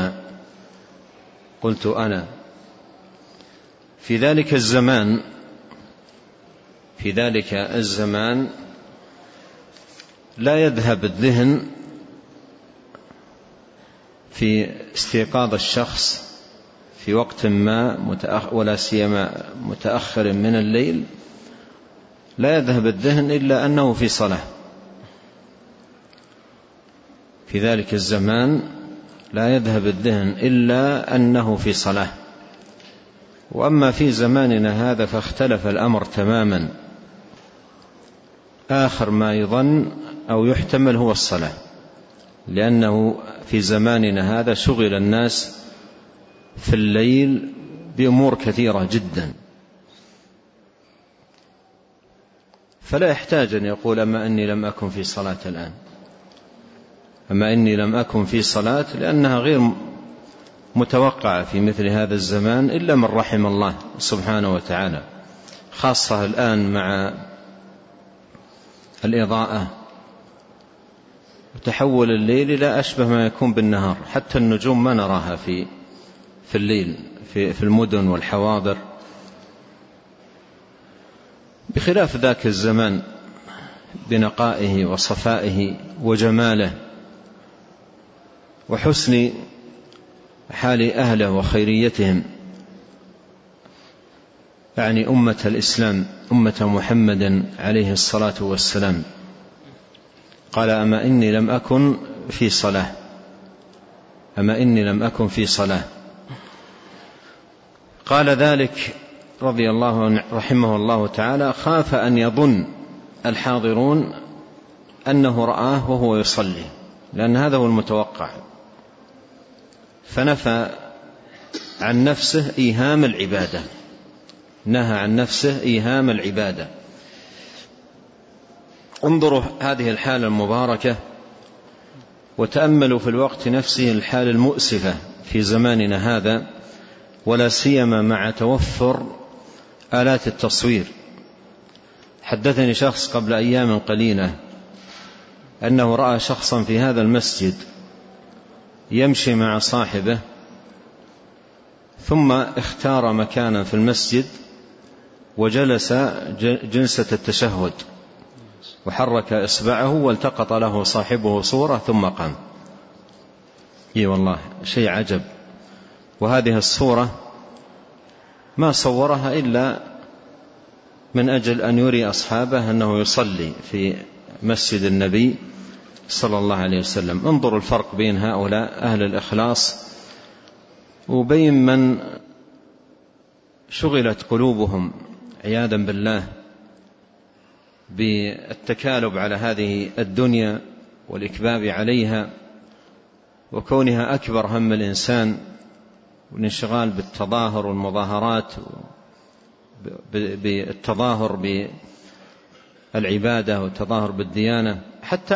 أنا. في ذلك الزمان لا يذهب الذهن في استيقاظ الشخص في وقت ما ولا سيما متأخر من الليل، لا يذهب الذهن إلا أنه في صلاة. في ذلك الزمان لا يذهب الذهن إلا أنه في صلاة. وأما في زماننا هذا فاختلف الأمر تماما، آخر ما يظن أو يحتمل هو الصلاة، لأنه في زماننا هذا شغل الناس في الليل بأمور كثيرة جدا، فلا يحتاج أن يقول أما أني لم أكن في صلاة الآن، أما أني لم أكن في صلاة، لأنها غير متوقعة في مثل هذا الزمان إلا من رحم الله سبحانه وتعالى، خاصة الآن مع الإضاءة وتحول الليل إلى أشبه ما يكون بالنهار، حتى النجوم ما نراها في الليل في المدن والحواضر، بخلاف ذاك الزمان بنقائه وصفائه وجماله وحسن حال أهله وخيريتهم، يعني أمة الإسلام، أمة محمد عليه الصلاة والسلام. قال: أما إني لم أكن في صلاة، أما إني لم أكن في صلاة. قال ذلك رضي الله عنه رحمه الله تعالى خاف أن يظن الحاضرون أنه رآه وهو يصلي، لأن هذا هو المتوقع، فنفى عن نفسه إيهام العبادة، نهى عن نفسه إيهام العبادة. انظروا هذه الحالة المباركة وتأملوا في الوقت نفسه الحالة المؤسفة في زماننا هذا، ولا سيما مع توفر آلات التصوير. حدثني شخص قبل أيام قليلة أنه رأى شخصا في هذا المسجد يمشي مع صاحبه، ثم اختار مكانا في المسجد وجلس جلسة التشهد وحرك إصبعه والتقط له صاحبه صورة ثم قام. اي والله شيء عجب. وهذه الصورة ما صورها إلا من أجل أن يري أصحابه أنه يصلي في مسجد النبي صلى الله عليه وسلم. انظروا الفرق بين هؤلاء أهل الإخلاص وبين من شغلت قلوبهم عياذا بالله بالتكالب على هذه الدنيا والإكباب عليها وكونها أكبر هم الإنسان، والانشغال بالتظاهر والمظاهرات، بالتظاهر بالعبادة والتظاهر بالديانة. حتى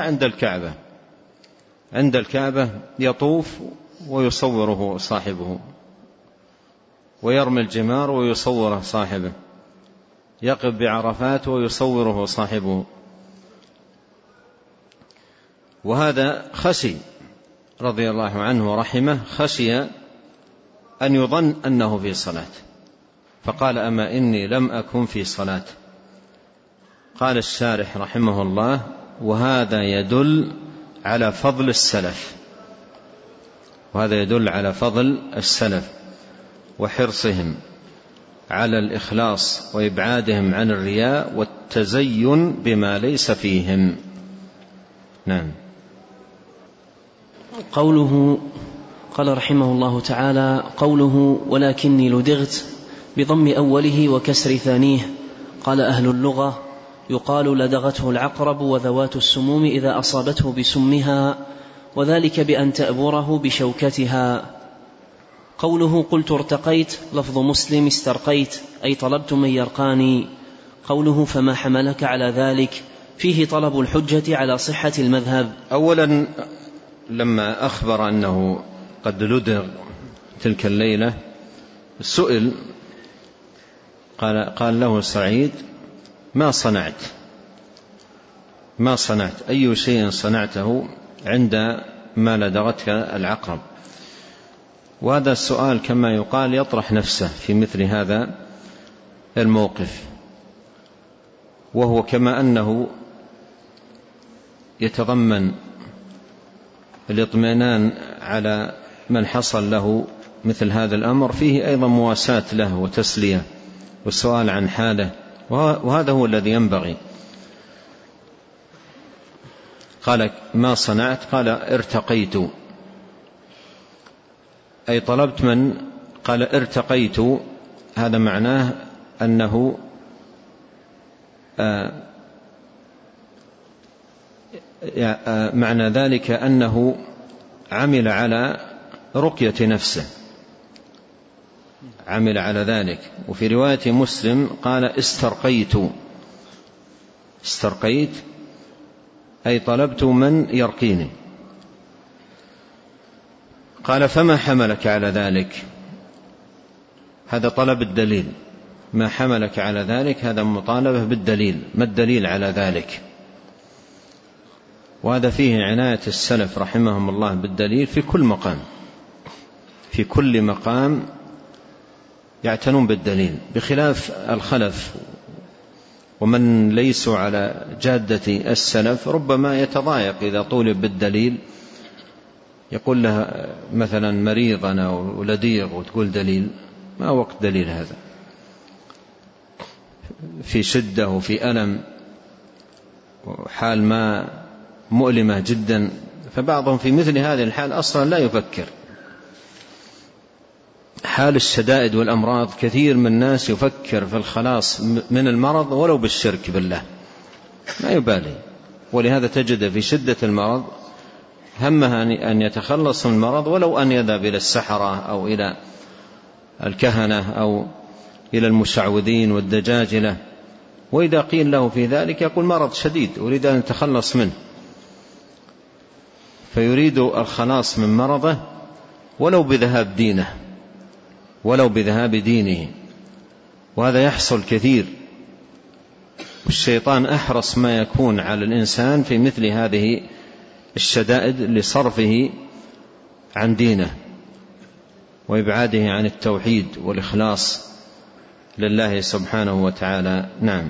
عند الكعبة يطوف ويصوره صاحبه، ويرمي الجمار ويصوره صاحبه، يقف بعرفات ويصوره صاحبه. وهذا خشي رضي الله عنه ورحمه، خشي أن يظن أنه في صلاة، فقال: أما إني لم أكن في صلاة. قال الشارح رحمه الله: وهذا يدل على فضل السلف، وهذا يدل على فضل السلف وحرصهم على الإخلاص وإبعادهم عن الرياء والتزين بما ليس فيهم. نعم. قوله قال رحمه الله تعالى: قوله ولكني لدغت بضم أوله وكسر ثانيه. قال أهل اللغة: يقال لدغته العقرب وذوات السموم إذا أصابته بسمها، وذلك بأن تأبره بشوكتها. قوله قلت ارتقيت لفظ مسلم استرقيت أي طلبت من يرقاني. قوله فما حملك على ذلك فيه طلب الحجة على صحة المذهب. أولا لما أخبر أنه قد لدغ تلك الليلة سئل، قال له سعيد: ما صنعت أي شيء صنعته عند ما لدغتك العقرب؟ وهذا السؤال كما يقال يطرح نفسه في مثل هذا الموقف، وهو كما أنه يتضمن الاطمئنان على من حصل له مثل هذا الأمر، فيه أيضا مواساة له وتسلية والسؤال عن حاله، وهذا هو الذي ينبغي. قال: ما صنعت؟ قال: ارتقيت أي طلبت من. قال: ارتقيت، هذا معناه أنه معنى ذلك أنه عمل على رقية نفسه، عمل على ذلك. وفي رواية مسلم قال: استرقيت أي طلبت من يرقيني. قال: فما حملك على ذلك؟ هذا طلب الدليل. ما حملك على ذلك هذا مطالبة بالدليل، ما الدليل على ذلك؟ وهذا فيه عناية السلف رحمهم الله بالدليل في كل مقام، في كل مقام يعتنون بالدليل، بخلاف الخلف ومن ليسوا على جادة السلف ربما يتضايق إذا طولب بالدليل، يقول لها مثلا مريض أنا ولديغ وتقول دليل، ما وقت دليل هذا؟ في شدة وفي ألم وحال ما مؤلمة جدا، فبعضهم في مثل هذه الحال أصلا لا يفكر. حال الشدائد والأمراض كثير من الناس يفكر في الخلاص من المرض ولو بالشرك بالله، ما يبالي. ولهذا تجد في شدة المرض همها أن يتخلص من المرض ولو أن يذهب إلى السحرة أو إلى الكهنة أو إلى المشعوذين والدجاجلة، وإذا قيل له في ذلك يقول مرض شديد أريد أن أتخلص منه، فيريد الخلاص من مرضه ولو بذهاب دينه، ولو بذهاب دينه. وهذا يحصل كثير، والشيطان أحرص ما يكون على الإنسان في مثل هذه الشدائد لصرفه عن دينه وإبعاده عن التوحيد والإخلاص لله سبحانه وتعالى. نعم.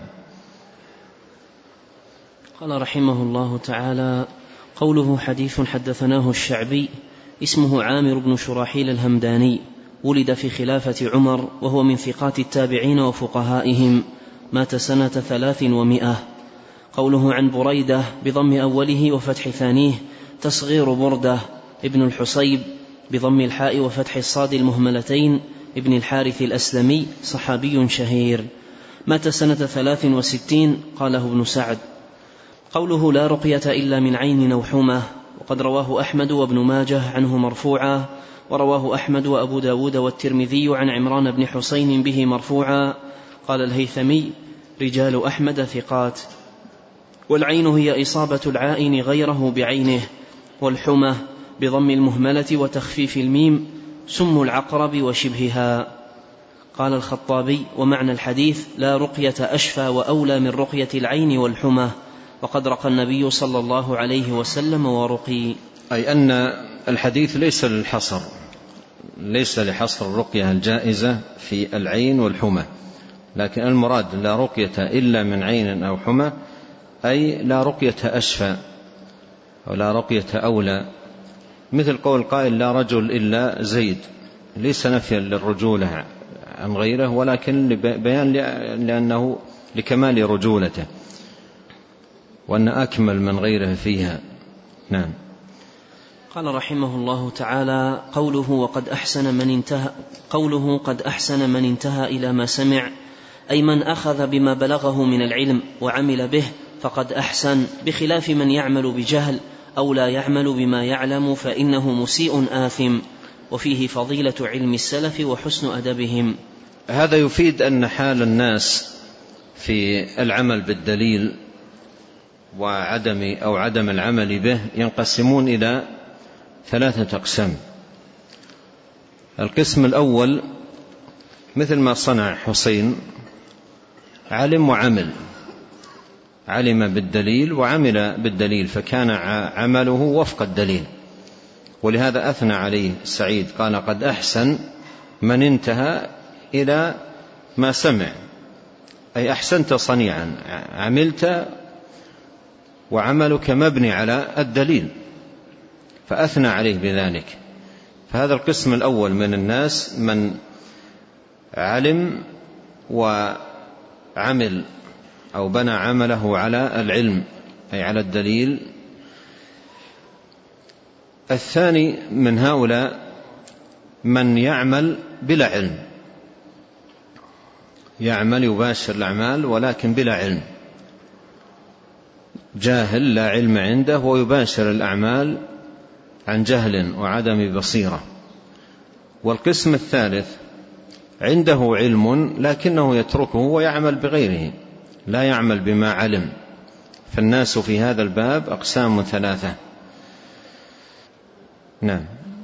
قال رحمه الله تعالى: قوله حديث حدثناه الشعبي اسمه عامر بن شراحيل الهمداني، ولد في خلافة عمر وهو من ثقات التابعين وفقهائهم، مات سنة 300. قوله عن بريدة بضم أوله وفتح ثانيه تصغير بردة ابن الحصيب بضم الحاء وفتح الصاد المهملتين ابن الحارث الأسلمي، صحابي شهير، مات سنة 63. قاله ابن سعد. قوله لا رقية إلا من عين أو حمى، وقد رواه أحمد وابن ماجه عنه مرفوعا، ورواه أحمد وأبو داود والترمذي عن عمران بن حسين به مرفوعا. قال الهيثمي: رجال أحمد ثقات. والعين هي إصابة العائن غيره بعينه، والحمى بضم المهملة وتخفيف الميم سم العقرب وشبهها. قال الخطابي: ومعنى الحديث لا رقية أشفى وأولى من رقية العين والحمى، وقد رقى النبي صلى الله عليه وسلم ورقي. أي أن الحديث ليس لحصر الرقية الجائزة في العين والحمى، لكن المراد لا رقية إلا من عين أو حمى، أي لا رقية أشفى أو لا رقية أولى، مثل قول قائل لا رجل إلا زيد، ليس نفيا للرجولة عن غيره، ولكن بيان لأنه لكمال رجولته وأن أكمل من غيره فيها. نعم. قال رحمه الله تعالى: قوله قد أحسن من انتهى إلى ما سمع، أي من أخذ بما بلغه من العلم وعمل به فقد أحسن، بخلاف من يعمل بجهل أو لا يعمل بما يعلم فإنه مسيء آثم. وفيه فضيلة علم السلف وحسن أدبهم. هذا يفيد أن حال الناس في العمل بالدليل وعدم العمل به ينقسمون إلى 3 أقسام. القسم الأول مثل ما صنع حسين، علم وعمل، علم بالدليل وعمل بالدليل، فكان عمله وفق الدليل، ولهذا أثنى عليه سعيد قال: قد أحسن من انتهى إلى ما سمع، أي أحسنت صنيعا، عملت وعملك مبني على الدليل، فأثنى عليه بذلك. فهذا القسم الأول من الناس من علم وعمل أو بنى عمله على العلم أي على الدليل. الثاني من هؤلاء من يعمل بلا علم، يعمل يباشر الأعمال ولكن بلا علم، جاهل لا علم عنده ويباشر الأعمال عن جهل وعدم بصيرة. والقسم الثالث عنده علم لكنه يتركه ويعمل بغيره، لا يعمل بما علم. فالناس في هذا الباب أقسام 3. نعم.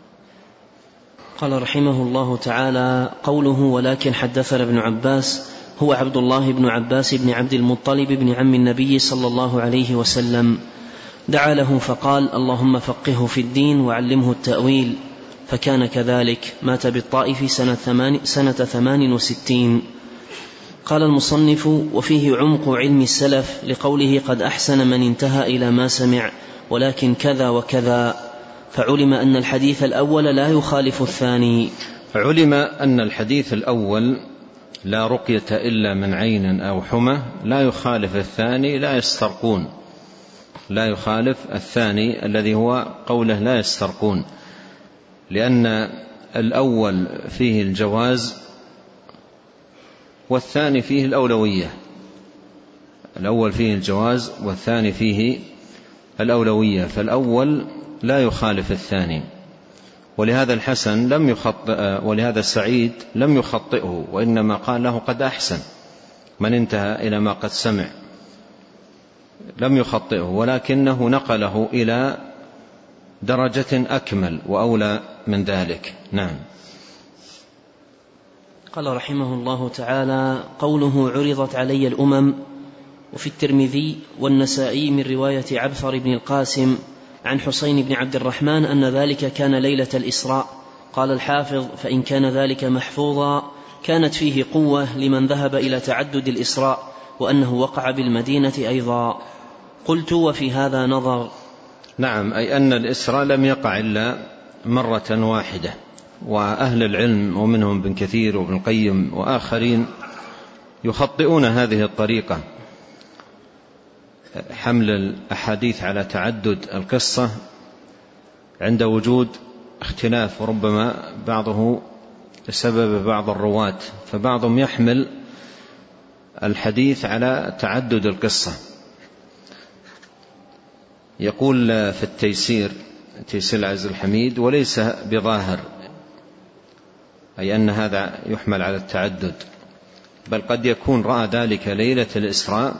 قال رحمه الله تعالى: قوله ولكن حدثنا ابن عباس هو عبد الله بن عباس بن عبد المطلب بن عم النبي صلى الله عليه وسلم، دعا له فقال: اللهم فقهه في الدين وعلمه التأويل، فكان كذلك، مات بالطائف سنة 68. قال المصنف: وفيه عمق علم السلف لقوله قد أحسن من انتهى إلى ما سمع ولكن كذا وكذا، فعلم أن الحديث الأول لا يخالف الثاني. علم أن الحديث الأول لا رقية إلا من عين أو حمى لا يخالف الثاني، لا يسترقون، لا يخالف الثاني الذي هو قوله لا يسترقون، لأن الأول فيه الجواز والثاني فيه الأولوية. الأول فيه الجواز والثاني فيه الأولوية، فالأول لا يخالف الثاني. ولهذا الحسن لم يخطئ، ولهذا سعيد لم يخطئه، وإنما قال له قد أحسن من انتهى إلى ما قد سمع، لم يخطئه، ولكنه نقله إلى درجة أكمل وأولى من ذلك. نعم. قال رحمه الله تعالى: قوله عرضت علي الأمم. وفي الترمذي والنسائي من رواية عبثر بن القاسم عن حسين بن عبد الرحمن أن ذلك كان ليلة الإسراء. قال الحافظ: فإن كان ذلك محفوظا كانت فيه قوة لمن ذهب إلى تعدد الإسراء، وأنه وقع بالمدينة أيضا. قلت: وفي هذا نظر. نعم، أي أن الإسراء لم يقع إلا مرة واحدة. وأهل العلم ومنهم ابن كثير وابن القيم وآخرين يخطئون هذه الطريقة، حمل الأحاديث على تعدد القصة عند وجود اختلاف، وربما بعضه بسبب بعض الرواة، فبعضهم يحمل الحديث على تعدد القصة. يقول في تيسير العزيز الحميد: وليس بظاهر، أي أن هذا يحمل على التعدد، بل قد يكون رأى ذلك ليلة الإسراء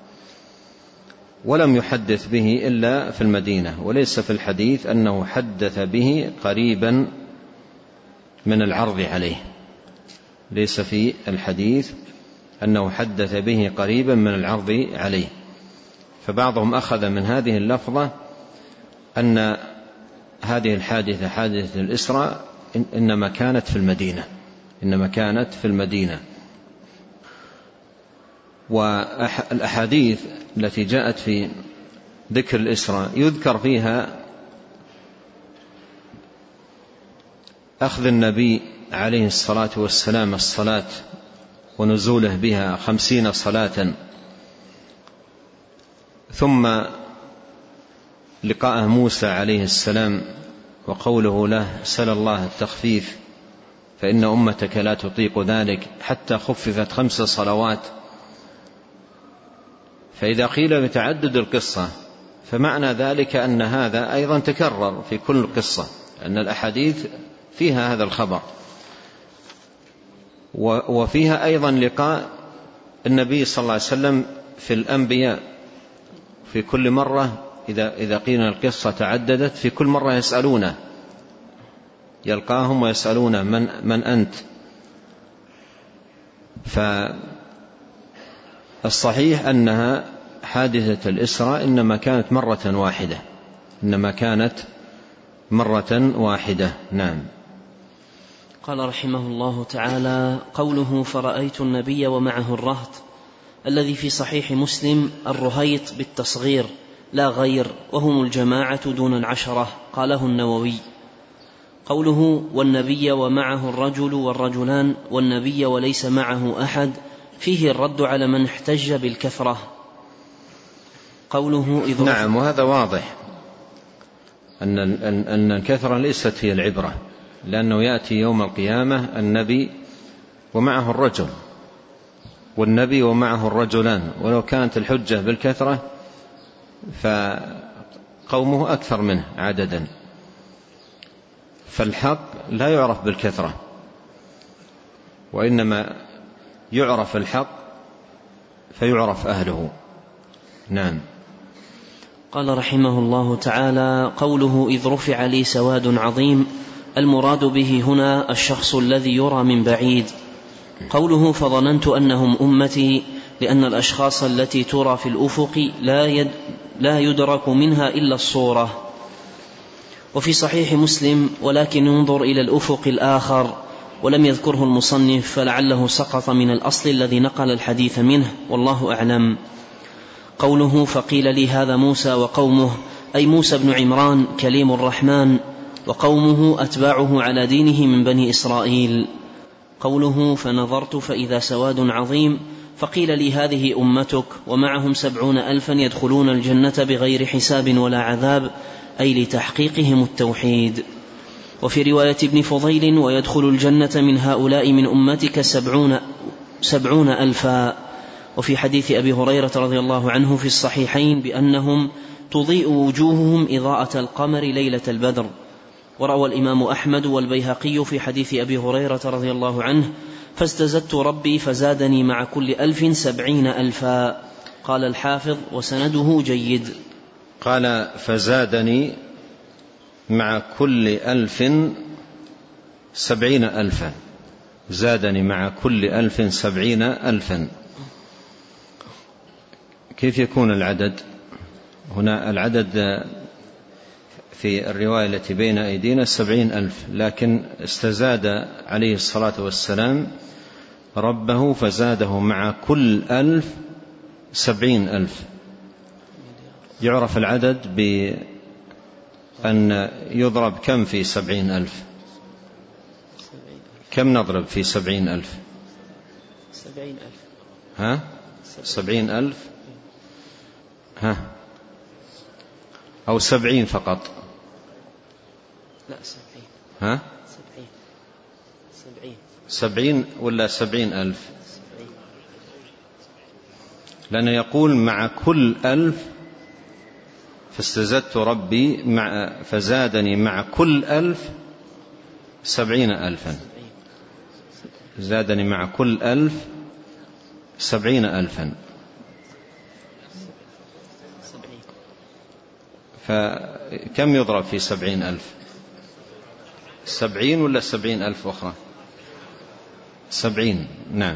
ولم يحدث به إلا في المدينة، وليس في الحديث أنه حدث به قريبا من العرض عليه، ليس في الحديث أنه حدث به قريبا من العرض عليه. فبعضهم أخذ من هذه اللفظة أن هذه الحادثة، حادثة الإسراء، إنما كانت في المدينة. والأحاديث التي جاءت في ذكر الإسراء يذكر فيها أخذ النبي عليه الصلاة والسلام الصلاة ونزوله بها 50 صلاة، ثم لقاء موسى عليه السلام وقوله له: سل الله التخفيف فإن أمتك لا تطيق ذلك، حتى خففت 5 صلوات. فإذا قيل بتعدد القصة فمعنى ذلك أن هذا أيضا تكرر في كل قصة، أن الأحاديث فيها هذا الخبر، وفيها أيضا لقاء النبي صلى الله عليه وسلم في الأنبياء. في كل مرة إذا قيل القصة تعددت، في كل مرة يسألونه، يلقاهم ويسألونه: من أنت؟ فالصحيح أنها حادثة الإسراء إنما كانت مرة واحدة. نعم. قال رحمه الله تعالى: قوله فرأيت النبي ومعه الرهط، الذي في صحيح مسلم الرهيط بالتصغير لا غير، وهم الجماعة دون 10، قاله النووي. قوله والنبي ومعه الرجل والرجلان والنبي وليس معه أحد فيه الرد على من احتج بالكثرة. قوله نعم، وهذا واضح أن الكثرة ليست هي العبرة، لأنه يأتي يوم القيامة النبي ومعه الرجل والنبي ومعه الرجلان، ولو كانت الحجة بالكثرة فقومه أكثر منه عددا. فالحق لا يعرف بالكثرة، وإنما يعرف الحق فيعرف أهله. نعم. قال رحمه الله تعالى: قوله إذ رفع لي سواد عظيم، المراد به هنا الشخص الذي يرى من بعيد. قوله فظننت أنهم أمتي، لأن الأشخاص التي ترى في الأفق لا يدرك منها إلا الصورة. وفي صحيح مسلم ولكن ينظر إلى الأفق الآخر، ولم يذكره المصنف، فلعله سقط من الأصل الذي نقل الحديث منه، والله أعلم. قوله فقيل لي هذا موسى وقومه، أي موسى بن عمران كليم الرحمن، وقومه أتباعه على دينه من بني إسرائيل. قوله فنظرت فإذا سواد عظيم، فقيل لي هذه أمتك ومعهم 70,000 يدخلون الجنة بغير حساب ولا عذاب، أي لتحقيقهم التوحيد. وفي رواية ابن فضيل ويدخل الجنة من هؤلاء من أمتك 70 ألفا. وفي حديث أبي هريرة رضي الله عنه في الصحيحين بأنهم تضيء وجوههم إضاءة القمر ليلة البدر. وروى الإمام أحمد والبيهقي في حديث أبي هريرة رضي الله عنه فاستزدت ربي فزادني مع كل 1000 70 ألفا. قال الحافظ وسنده جيد. قال فزادني مع كل 1000 70 ألفا، زادني مع كل 1000 70 ألفا. كيف يكون العدد هنا؟ العدد في الرواية التي بين أيدينا 70 ألف، لكن استزاد عليه الصلاة والسلام ربه فزاده مع كل 1000 70 ألف. يعرف العدد بأن يضرب كم في 70 ألف؟ كم نضرب في 70 ألف؟ 70 ألف. ها؟ 70 ألف؟ ها؟ أو 70 فقط؟ لا 70. ها؟ 70 ولا 70 ألف؟ لأنه يقول مع كل 1000 فاستزدت ربي فزادني مع كل 1000 70 ألفا. زادني مع كل 1000 70 ألفا. فكم يضرب في 70 ألف؟ 70 ولا 70 ألف أخرى؟ 70. نعم.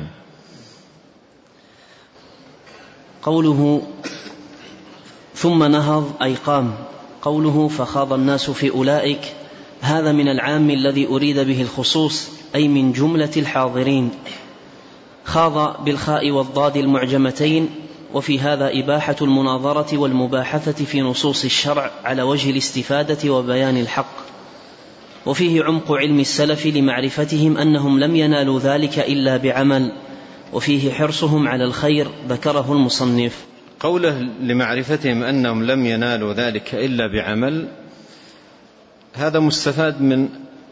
قوله ثم نهض أي قام. قوله فخاض الناس في أولئك، هذا من العام الذي أريد به الخصوص، أي من جملة الحاضرين. خاض بالخاء والضاد المعجمتين. وفي هذا إباحة المناظرة والمباحثة في نصوص الشرع على وجه الاستفادة وبيان الحق. وفيه عمق علم السلف لمعرفتهم أنهم لم ينالوا ذلك إلا بعمل، وفيه حرصهم على الخير ذكره المصنف. قوله لمعرفتهم أنهم لم ينالوا ذلك إلا بعمل، هذا مستفاد من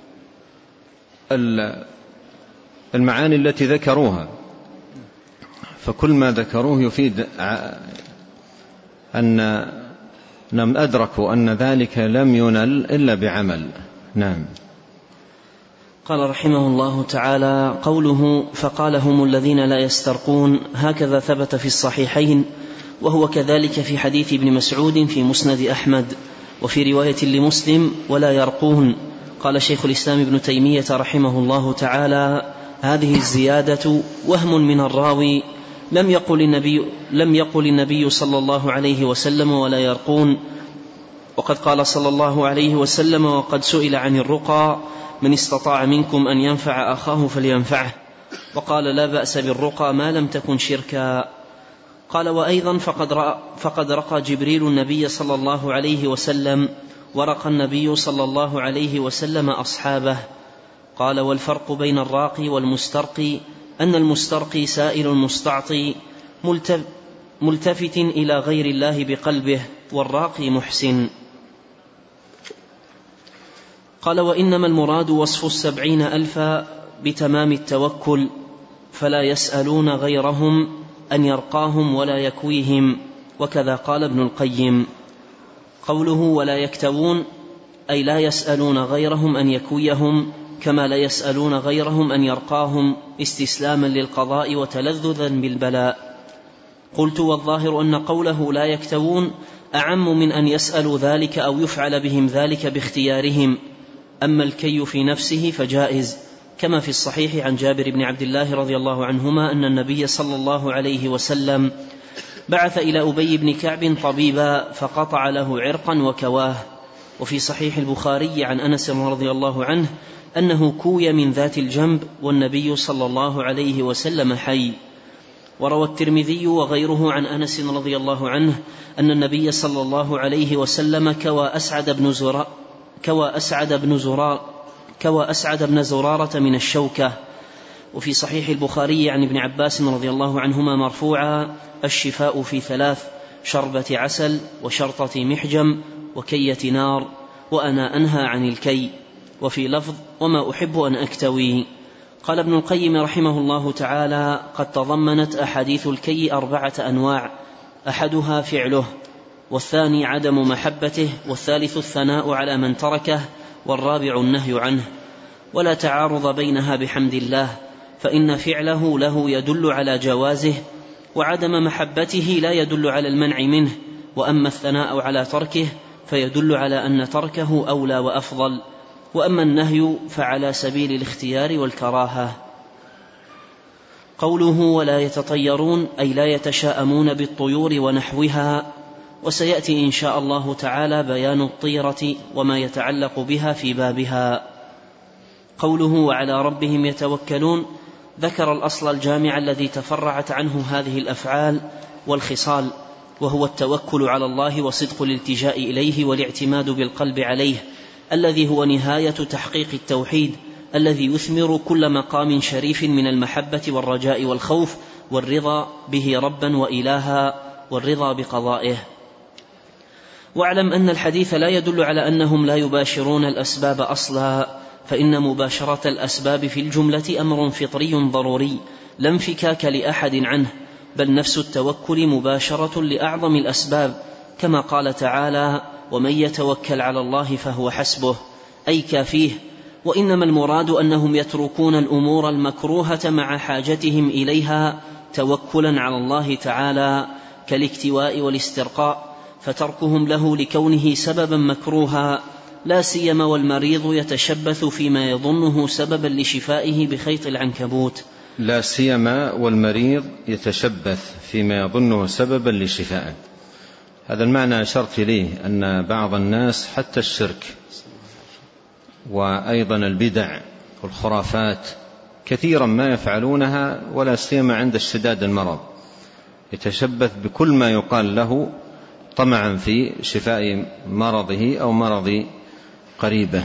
المعاني التي ذكروها، فكل ما ذكروه يفيد أنهم أدركوا أن ذلك لم ينل إلا بعمل. نعم. قال رحمه الله تعالى: قوله فقال هم الذين لا يسترقون، هكذا ثبت في الصحيحين، وهو كذلك في حديث ابن مسعود في مسند أحمد، وفي رواية لمسلم ولا يرقون. قال شيخ الإسلام ابن تيمية رحمه الله تعالى: هذه الزيادة وهم من الراوي، لم يقل النبي صلى الله عليه وسلم ولا يرقون، وقد قال صلى الله عليه وسلم: وقد سئل عن الرقى من استطاع منكم أن ينفع أخاه فلينفعه، وقال لا بأس بالرقى ما لم تكن شركا. قال: وأيضا فقد رقى جبريل النبي صلى الله عليه وسلم، ورقى النبي صلى الله عليه وسلم أصحابه. قال: والفرق بين الراقي والمسترقي أن المسترقي سائل المستعطي ملتفت إلى غير الله بقلبه، والراقي محسن. قال: وإنما المراد وصف 70 ألفا بتمام التوكل، فلا يسألون غيرهم أن يرقاهم ولا يكويهم، وكذا قال ابن القيم. قوله ولا يكتوون أي لا يسألون غيرهم أن يكويهم، كما لا يسألون غيرهم أن يرقاهم استسلاما للقضاء وتلذذا بالبلاء. قلت: والظاهر أن قوله لا يكتوون أعم من أن يسألوا ذلك أو يفعل بهم ذلك باختيارهم. أما الكي في نفسه فجائز، كما في الصحيح عن جابر بن عبد الله رضي الله عنهما أن النبي صلى الله عليه وسلم بعث إلى أبي بن كعب طبيبا فقطع له عرقا وكواه. وفي صحيح البخاري عن أنس رضي الله عنه أنه كوي من ذات الجنب والنبي صلى الله عليه وسلم حي. وروى الترمذي وغيره عن أنس رضي الله عنه أن النبي صلى الله عليه وسلم كوى أسعد بن زرارة من الشوكة. وفي صحيح البخاري عن ابن عباس رضي الله عنهما مرفوعا: الشفاء في 3: شربة عسل، وشرطة محجم، وكية نار، وأنا أنهى عن الكي. وفي لفظ وما أحب أن أكتوي. قال ابن القيم رحمه الله تعالى: قد تضمنت أحاديث الكي 4 أنواع، أحدها فعله، والثاني عدم محبته، والثالث الثناء على من تركه، والرابع النهي عنه، ولا تعارض بينها بحمد الله، فإن فعله له يدل على جوازه، وعدم محبته لا يدل على المنع منه، وأما الثناء على تركه فيدل على أن تركه أولى وأفضل، وأما النهي فعلى سبيل الاختيار والكراهة. قوله ولا يتطيرون أي لا يتشاءمون بالطيور ونحوها، وسيأتي إن شاء الله تعالى بيان الطيرة وما يتعلق بها في بابها. قوله وعلى ربهم يتوكلون ذكر الأصل الجامع الذي تفرعت عنه هذه الأفعال والخصال، وهو التوكل على الله وصدق الالتجاء إليه والاعتماد بالقلب عليه، الذي هو نهاية تحقيق التوحيد، الذي يثمر كل مقام شريف من المحبة والرجاء والخوف والرضا به ربا وإلها والرضا بقضائه. واعلم أن الحديث لا يدل على أنهم لا يباشرون الأسباب أصلا، فإن مباشرة الأسباب في الجملة أمر فطري ضروري لا انفكاك لأحد عنه، بل نفس التوكل مباشرة لأعظم الأسباب، كما قال تعالى: ومن يتوكل على الله فهو حسبه، أي كافيه. وإنما المراد أنهم يتركون الأمور المكروهة مع حاجتهم إليها توكلا على الله تعالى، كالاكتواء والاسترقاء، فتركهم له لكونه سببا مكروها، لا سيما والمريض يتشبث فيما يظنه سببا لشفائه بخيط العنكبوت. لا سيما والمريض يتشبث فيما يظنه سببا لشفائه، هذا المعنى أشرت إليه، أن بعض الناس حتى الشرك وأيضا البدع والخرافات كثيرا ما يفعلونها، ولا سيما عند اشتداد المرض، يتشبث بكل ما يقال له طمعا في شفاء مرضه أو مرض قريبه.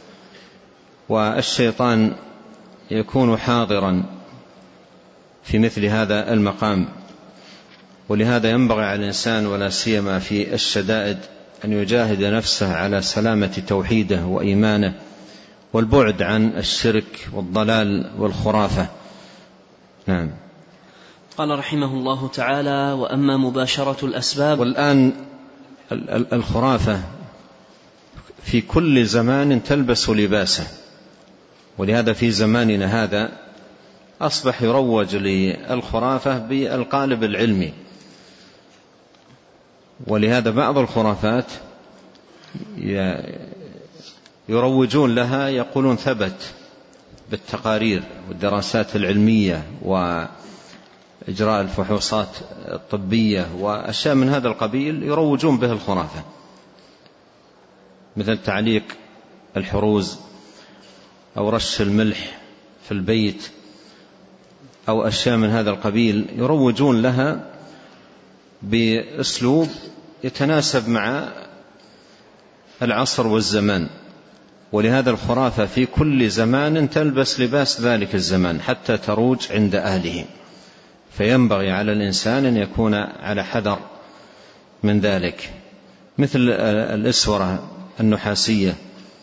والشيطان يكون حاضرا في مثل هذا المقام، ولهذا ينبغي على الإنسان ولا سيما في الشدائد أن يجاهد نفسه على سلامة توحيده وإيمانه والبعد عن الشرك والضلال والخرافة. نعم. قال رحمه الله تعالى: وأما مباشرة الأسباب. والآن الخرافة في كل زمان تلبس لباسه، ولهذا في زماننا هذا أصبح يروج للخرافة بالقالب العلمي، ولهذا بعض الخرافات يروجون لها، يقولون ثبت بالتقارير والدراسات العلمية وإجراء الفحوصات الطبية وأشياء من هذا القبيل، يروجون به الخرافة، مثل تعليق الحروز أو رش الملح في البيت أو أشياء من هذا القبيل، يروجون لها بأسلوب يتناسب مع العصر والزمان. ولهذا الخرافة في كل زمان تلبس لباس ذلك الزمان حتى تروج عند أهله، فينبغي على الإنسان أن يكون على حذر من ذلك، مثل الإسورة النحاسية،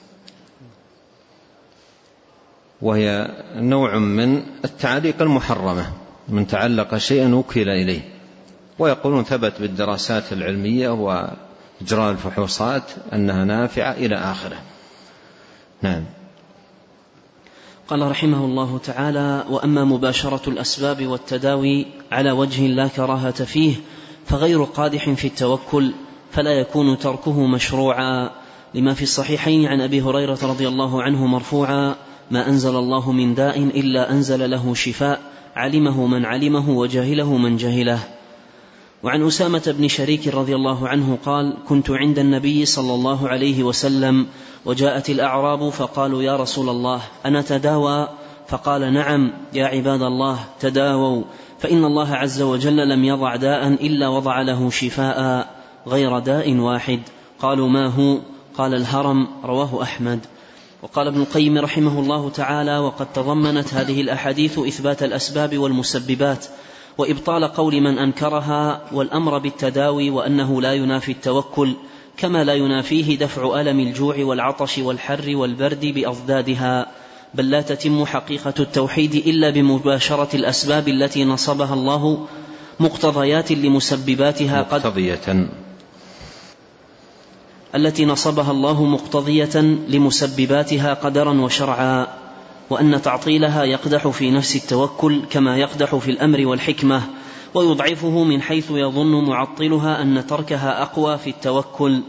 وهي نوع من التعليق المحرمة، من تعلق شيئا وكل إليه، ويقولون ثبت بالدراسات العلمية وإجراء الفحوصات أنها نافعة إلى آخره. نعم. قال رحمه الله تعالى: وأما مباشرة الأسباب والتداوي على وجه لا كراهة فيه فغير قادح في التوكل، فلا يكون تركه مشروعا، لما في الصحيحين عن أبي هريرة رضي الله عنه مرفوعا: ما أنزل الله من داء إلا أنزل له شفاء، علمه من علمه وجهله من جهله. وعن أسامة بن شريك رضي الله عنه قال: كنت عند النبي صلى الله عليه وسلم وجاءت الأعراب فقالوا: يا رسول الله أنا تداوى؟ فقال: نعم يا عباد الله تداووا، فإن الله عز وجل لم يضع داء إلا وضع له شفاء غير داء واحد. قالوا: ما هو؟ قال: الهرم. رواه أحمد. وقال ابن القيم رحمه الله تعالى: وقد تضمنت هذه الأحاديث إثبات الأسباب والمسببات وإبطال قول من أنكرها، والأمر بالتداوي، وأنه لا ينافي التوكل، كما لا ينافيه دفع ألم الجوع والعطش والحر والبرد بأضدادها، بل لا تتم حقيقة التوحيد إلا بمباشرة الأسباب التي نصبها الله مقتضيات لمسبباتها التي نصبها الله مقتضية لمسبباتها قدرا وشرعا، وأن تعطيلها يقدح في نفس التوكل كما يقدح في الأمر والحكمة، ويضعفه من حيث يظن معطلها أن تركها أقوى في التوكل،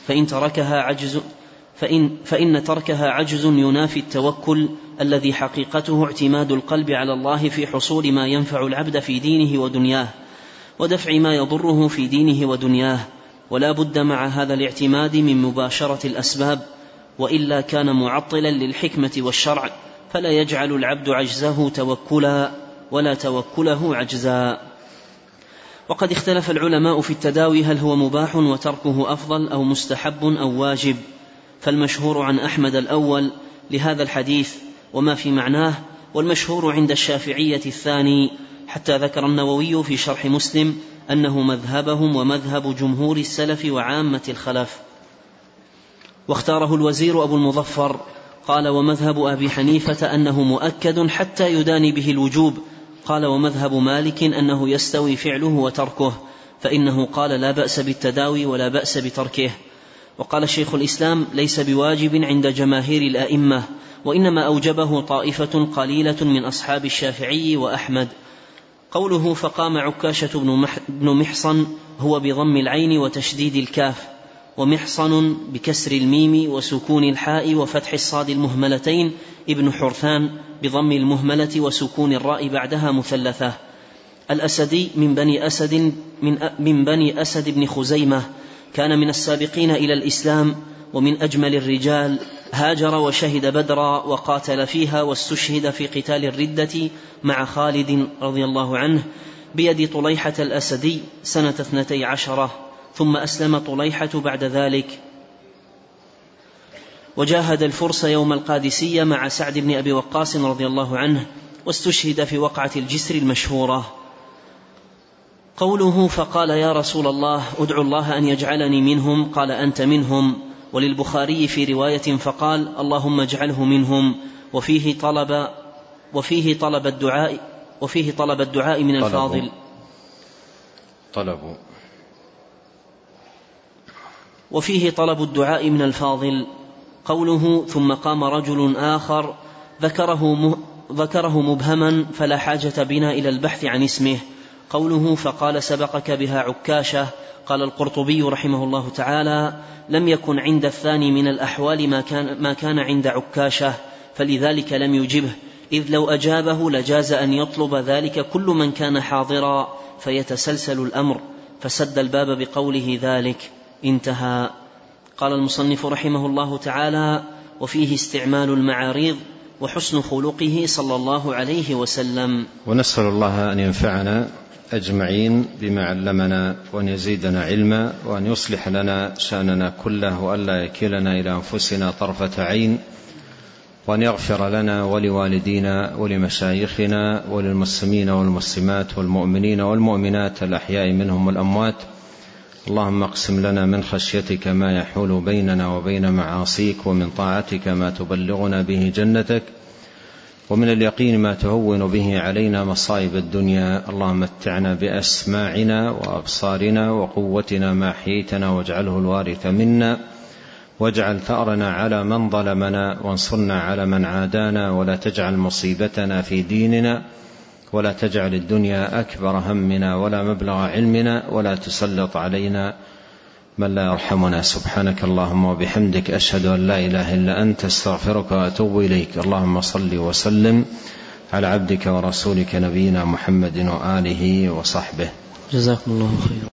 فإن تركها عجز ينافي التوكل الذي حقيقته اعتماد القلب على الله في حصول ما ينفع العبد في دينه ودنياه، ودفع ما يضره في دينه ودنياه، ولا بد مع هذا الاعتماد من مباشرة الأسباب، وإلا كان معطلا للحكمة والشرع، فلا يجعل العبد عجزه توكلا ولا توكله عجزا. وقد اختلف العلماء في التداوي هل هو مباح وتركه أفضل أو مستحب أو واجب، فالمشهور عن أحمد الأول لهذا الحديث وما في معناه، والمشهور عند الشافعية الثاني، حتى ذكر النووي في شرح مسلم أنه مذهبهم ومذهب جمهور السلف وعامة الخلف. واختاره الوزير أبو المظفر قال: ومذهب أبي حنيفة أنه مؤكد حتى يداني به الوجوب. قال: ومذهب مالك أنه يستوي فعله وتركه، فإنه قال: لا بأس بالتداوي ولا بأس بتركه. وقال شيخ الإسلام: ليس بواجب عند جماهير الأئمة، وإنما أوجبه طائفة قليلة من أصحاب الشافعي وأحمد. قوله فقام عكاشة بن محصن هو بضم العين وتشديد الكاف، ومحصن بكسر الميم وسكون الحاء وفتح الصاد المهملتين، ابن حرثان بضم المهملة وسكون الراء بعدها مثلثة. الأسدي من بني أسد بن خزيمة، كان من السابقين إلى الإسلام ومن أجمل الرجال، هاجر وشهد بدرا وقاتل فيها، واستشهد في قتال الردة مع خالد رضي الله عنه بيد طليحة الأسدي سنة 12، ثم أسلم طليحة بعد ذلك، وجاهد الفرس يوم القادسية مع سعد بن أبي وقاص رضي الله عنه، واستشهد في وقعة الجسر المشهورة. قوله فقال: يا رسول الله ادعو الله أن يجعلني منهم، قال: أنت منهم. وللبخاري في رواية فقال: اللهم اجعله منهم. وفيه طلب الدعاء من الفاضل. وفيه طلب الدعاء من الفاضل. قوله ثم قام رجل آخر ذكره مبهما، فلا حاجة بنا إلى البحث عن اسمه. قوله فقال سبقك بها عكاشة، قال القرطبي رحمه الله تعالى: لم يكن عند الثاني من الأحوال ما كان عند عكاشة، فلذلك لم يجبه، إذ لو أجابه لجاز أن يطلب ذلك كل من كان حاضرا، فيتسلسل الأمر، فسد الباب بقوله ذلك. انتهى. قال المصنف رحمه الله تعالى: وفيه استعمال المعاريض وحسن خلقه صلى الله عليه وسلم. ونسأل الله أن ينفعنا أجمعين بما علمنا، وأن يزيدنا علما، وأن يصلح لنا شأننا كله، وأن لا يكلنا إلى أنفسنا طرفة عين، وأن يغفر لنا ولوالدينا ولمشايخنا وللمسلمين والمسلمات والمؤمنين والمؤمنات الأحياء منهم والأموات. اللهم اقسم لنا من خشيتك ما يحول بيننا وبين معاصيك، ومن طاعتك ما تبلغنا به جنتك، ومن اليقين ما تهون به علينا مصائب الدنيا. اللهم متعنا بأسماعنا وأبصارنا وقوتنا ما أحييتنا، واجعله الوارث منا، واجعل ثأرنا على من ظلمنا، وانصرنا على من عادانا، ولا تجعل مصيبتنا في ديننا، ولا تجعل الدنيا أكبر همنا ولا مبلغ علمنا، ولا تسلط علينا من لا يرحمنا. سبحانك اللهم وبحمدك، أشهد أن لا إله إلا أنت، استغفرك وأتوب إليك. اللهم صل وسلم على عبدك ورسولك نبينا محمد وآله وصحبه. جزاكم الله خيرا.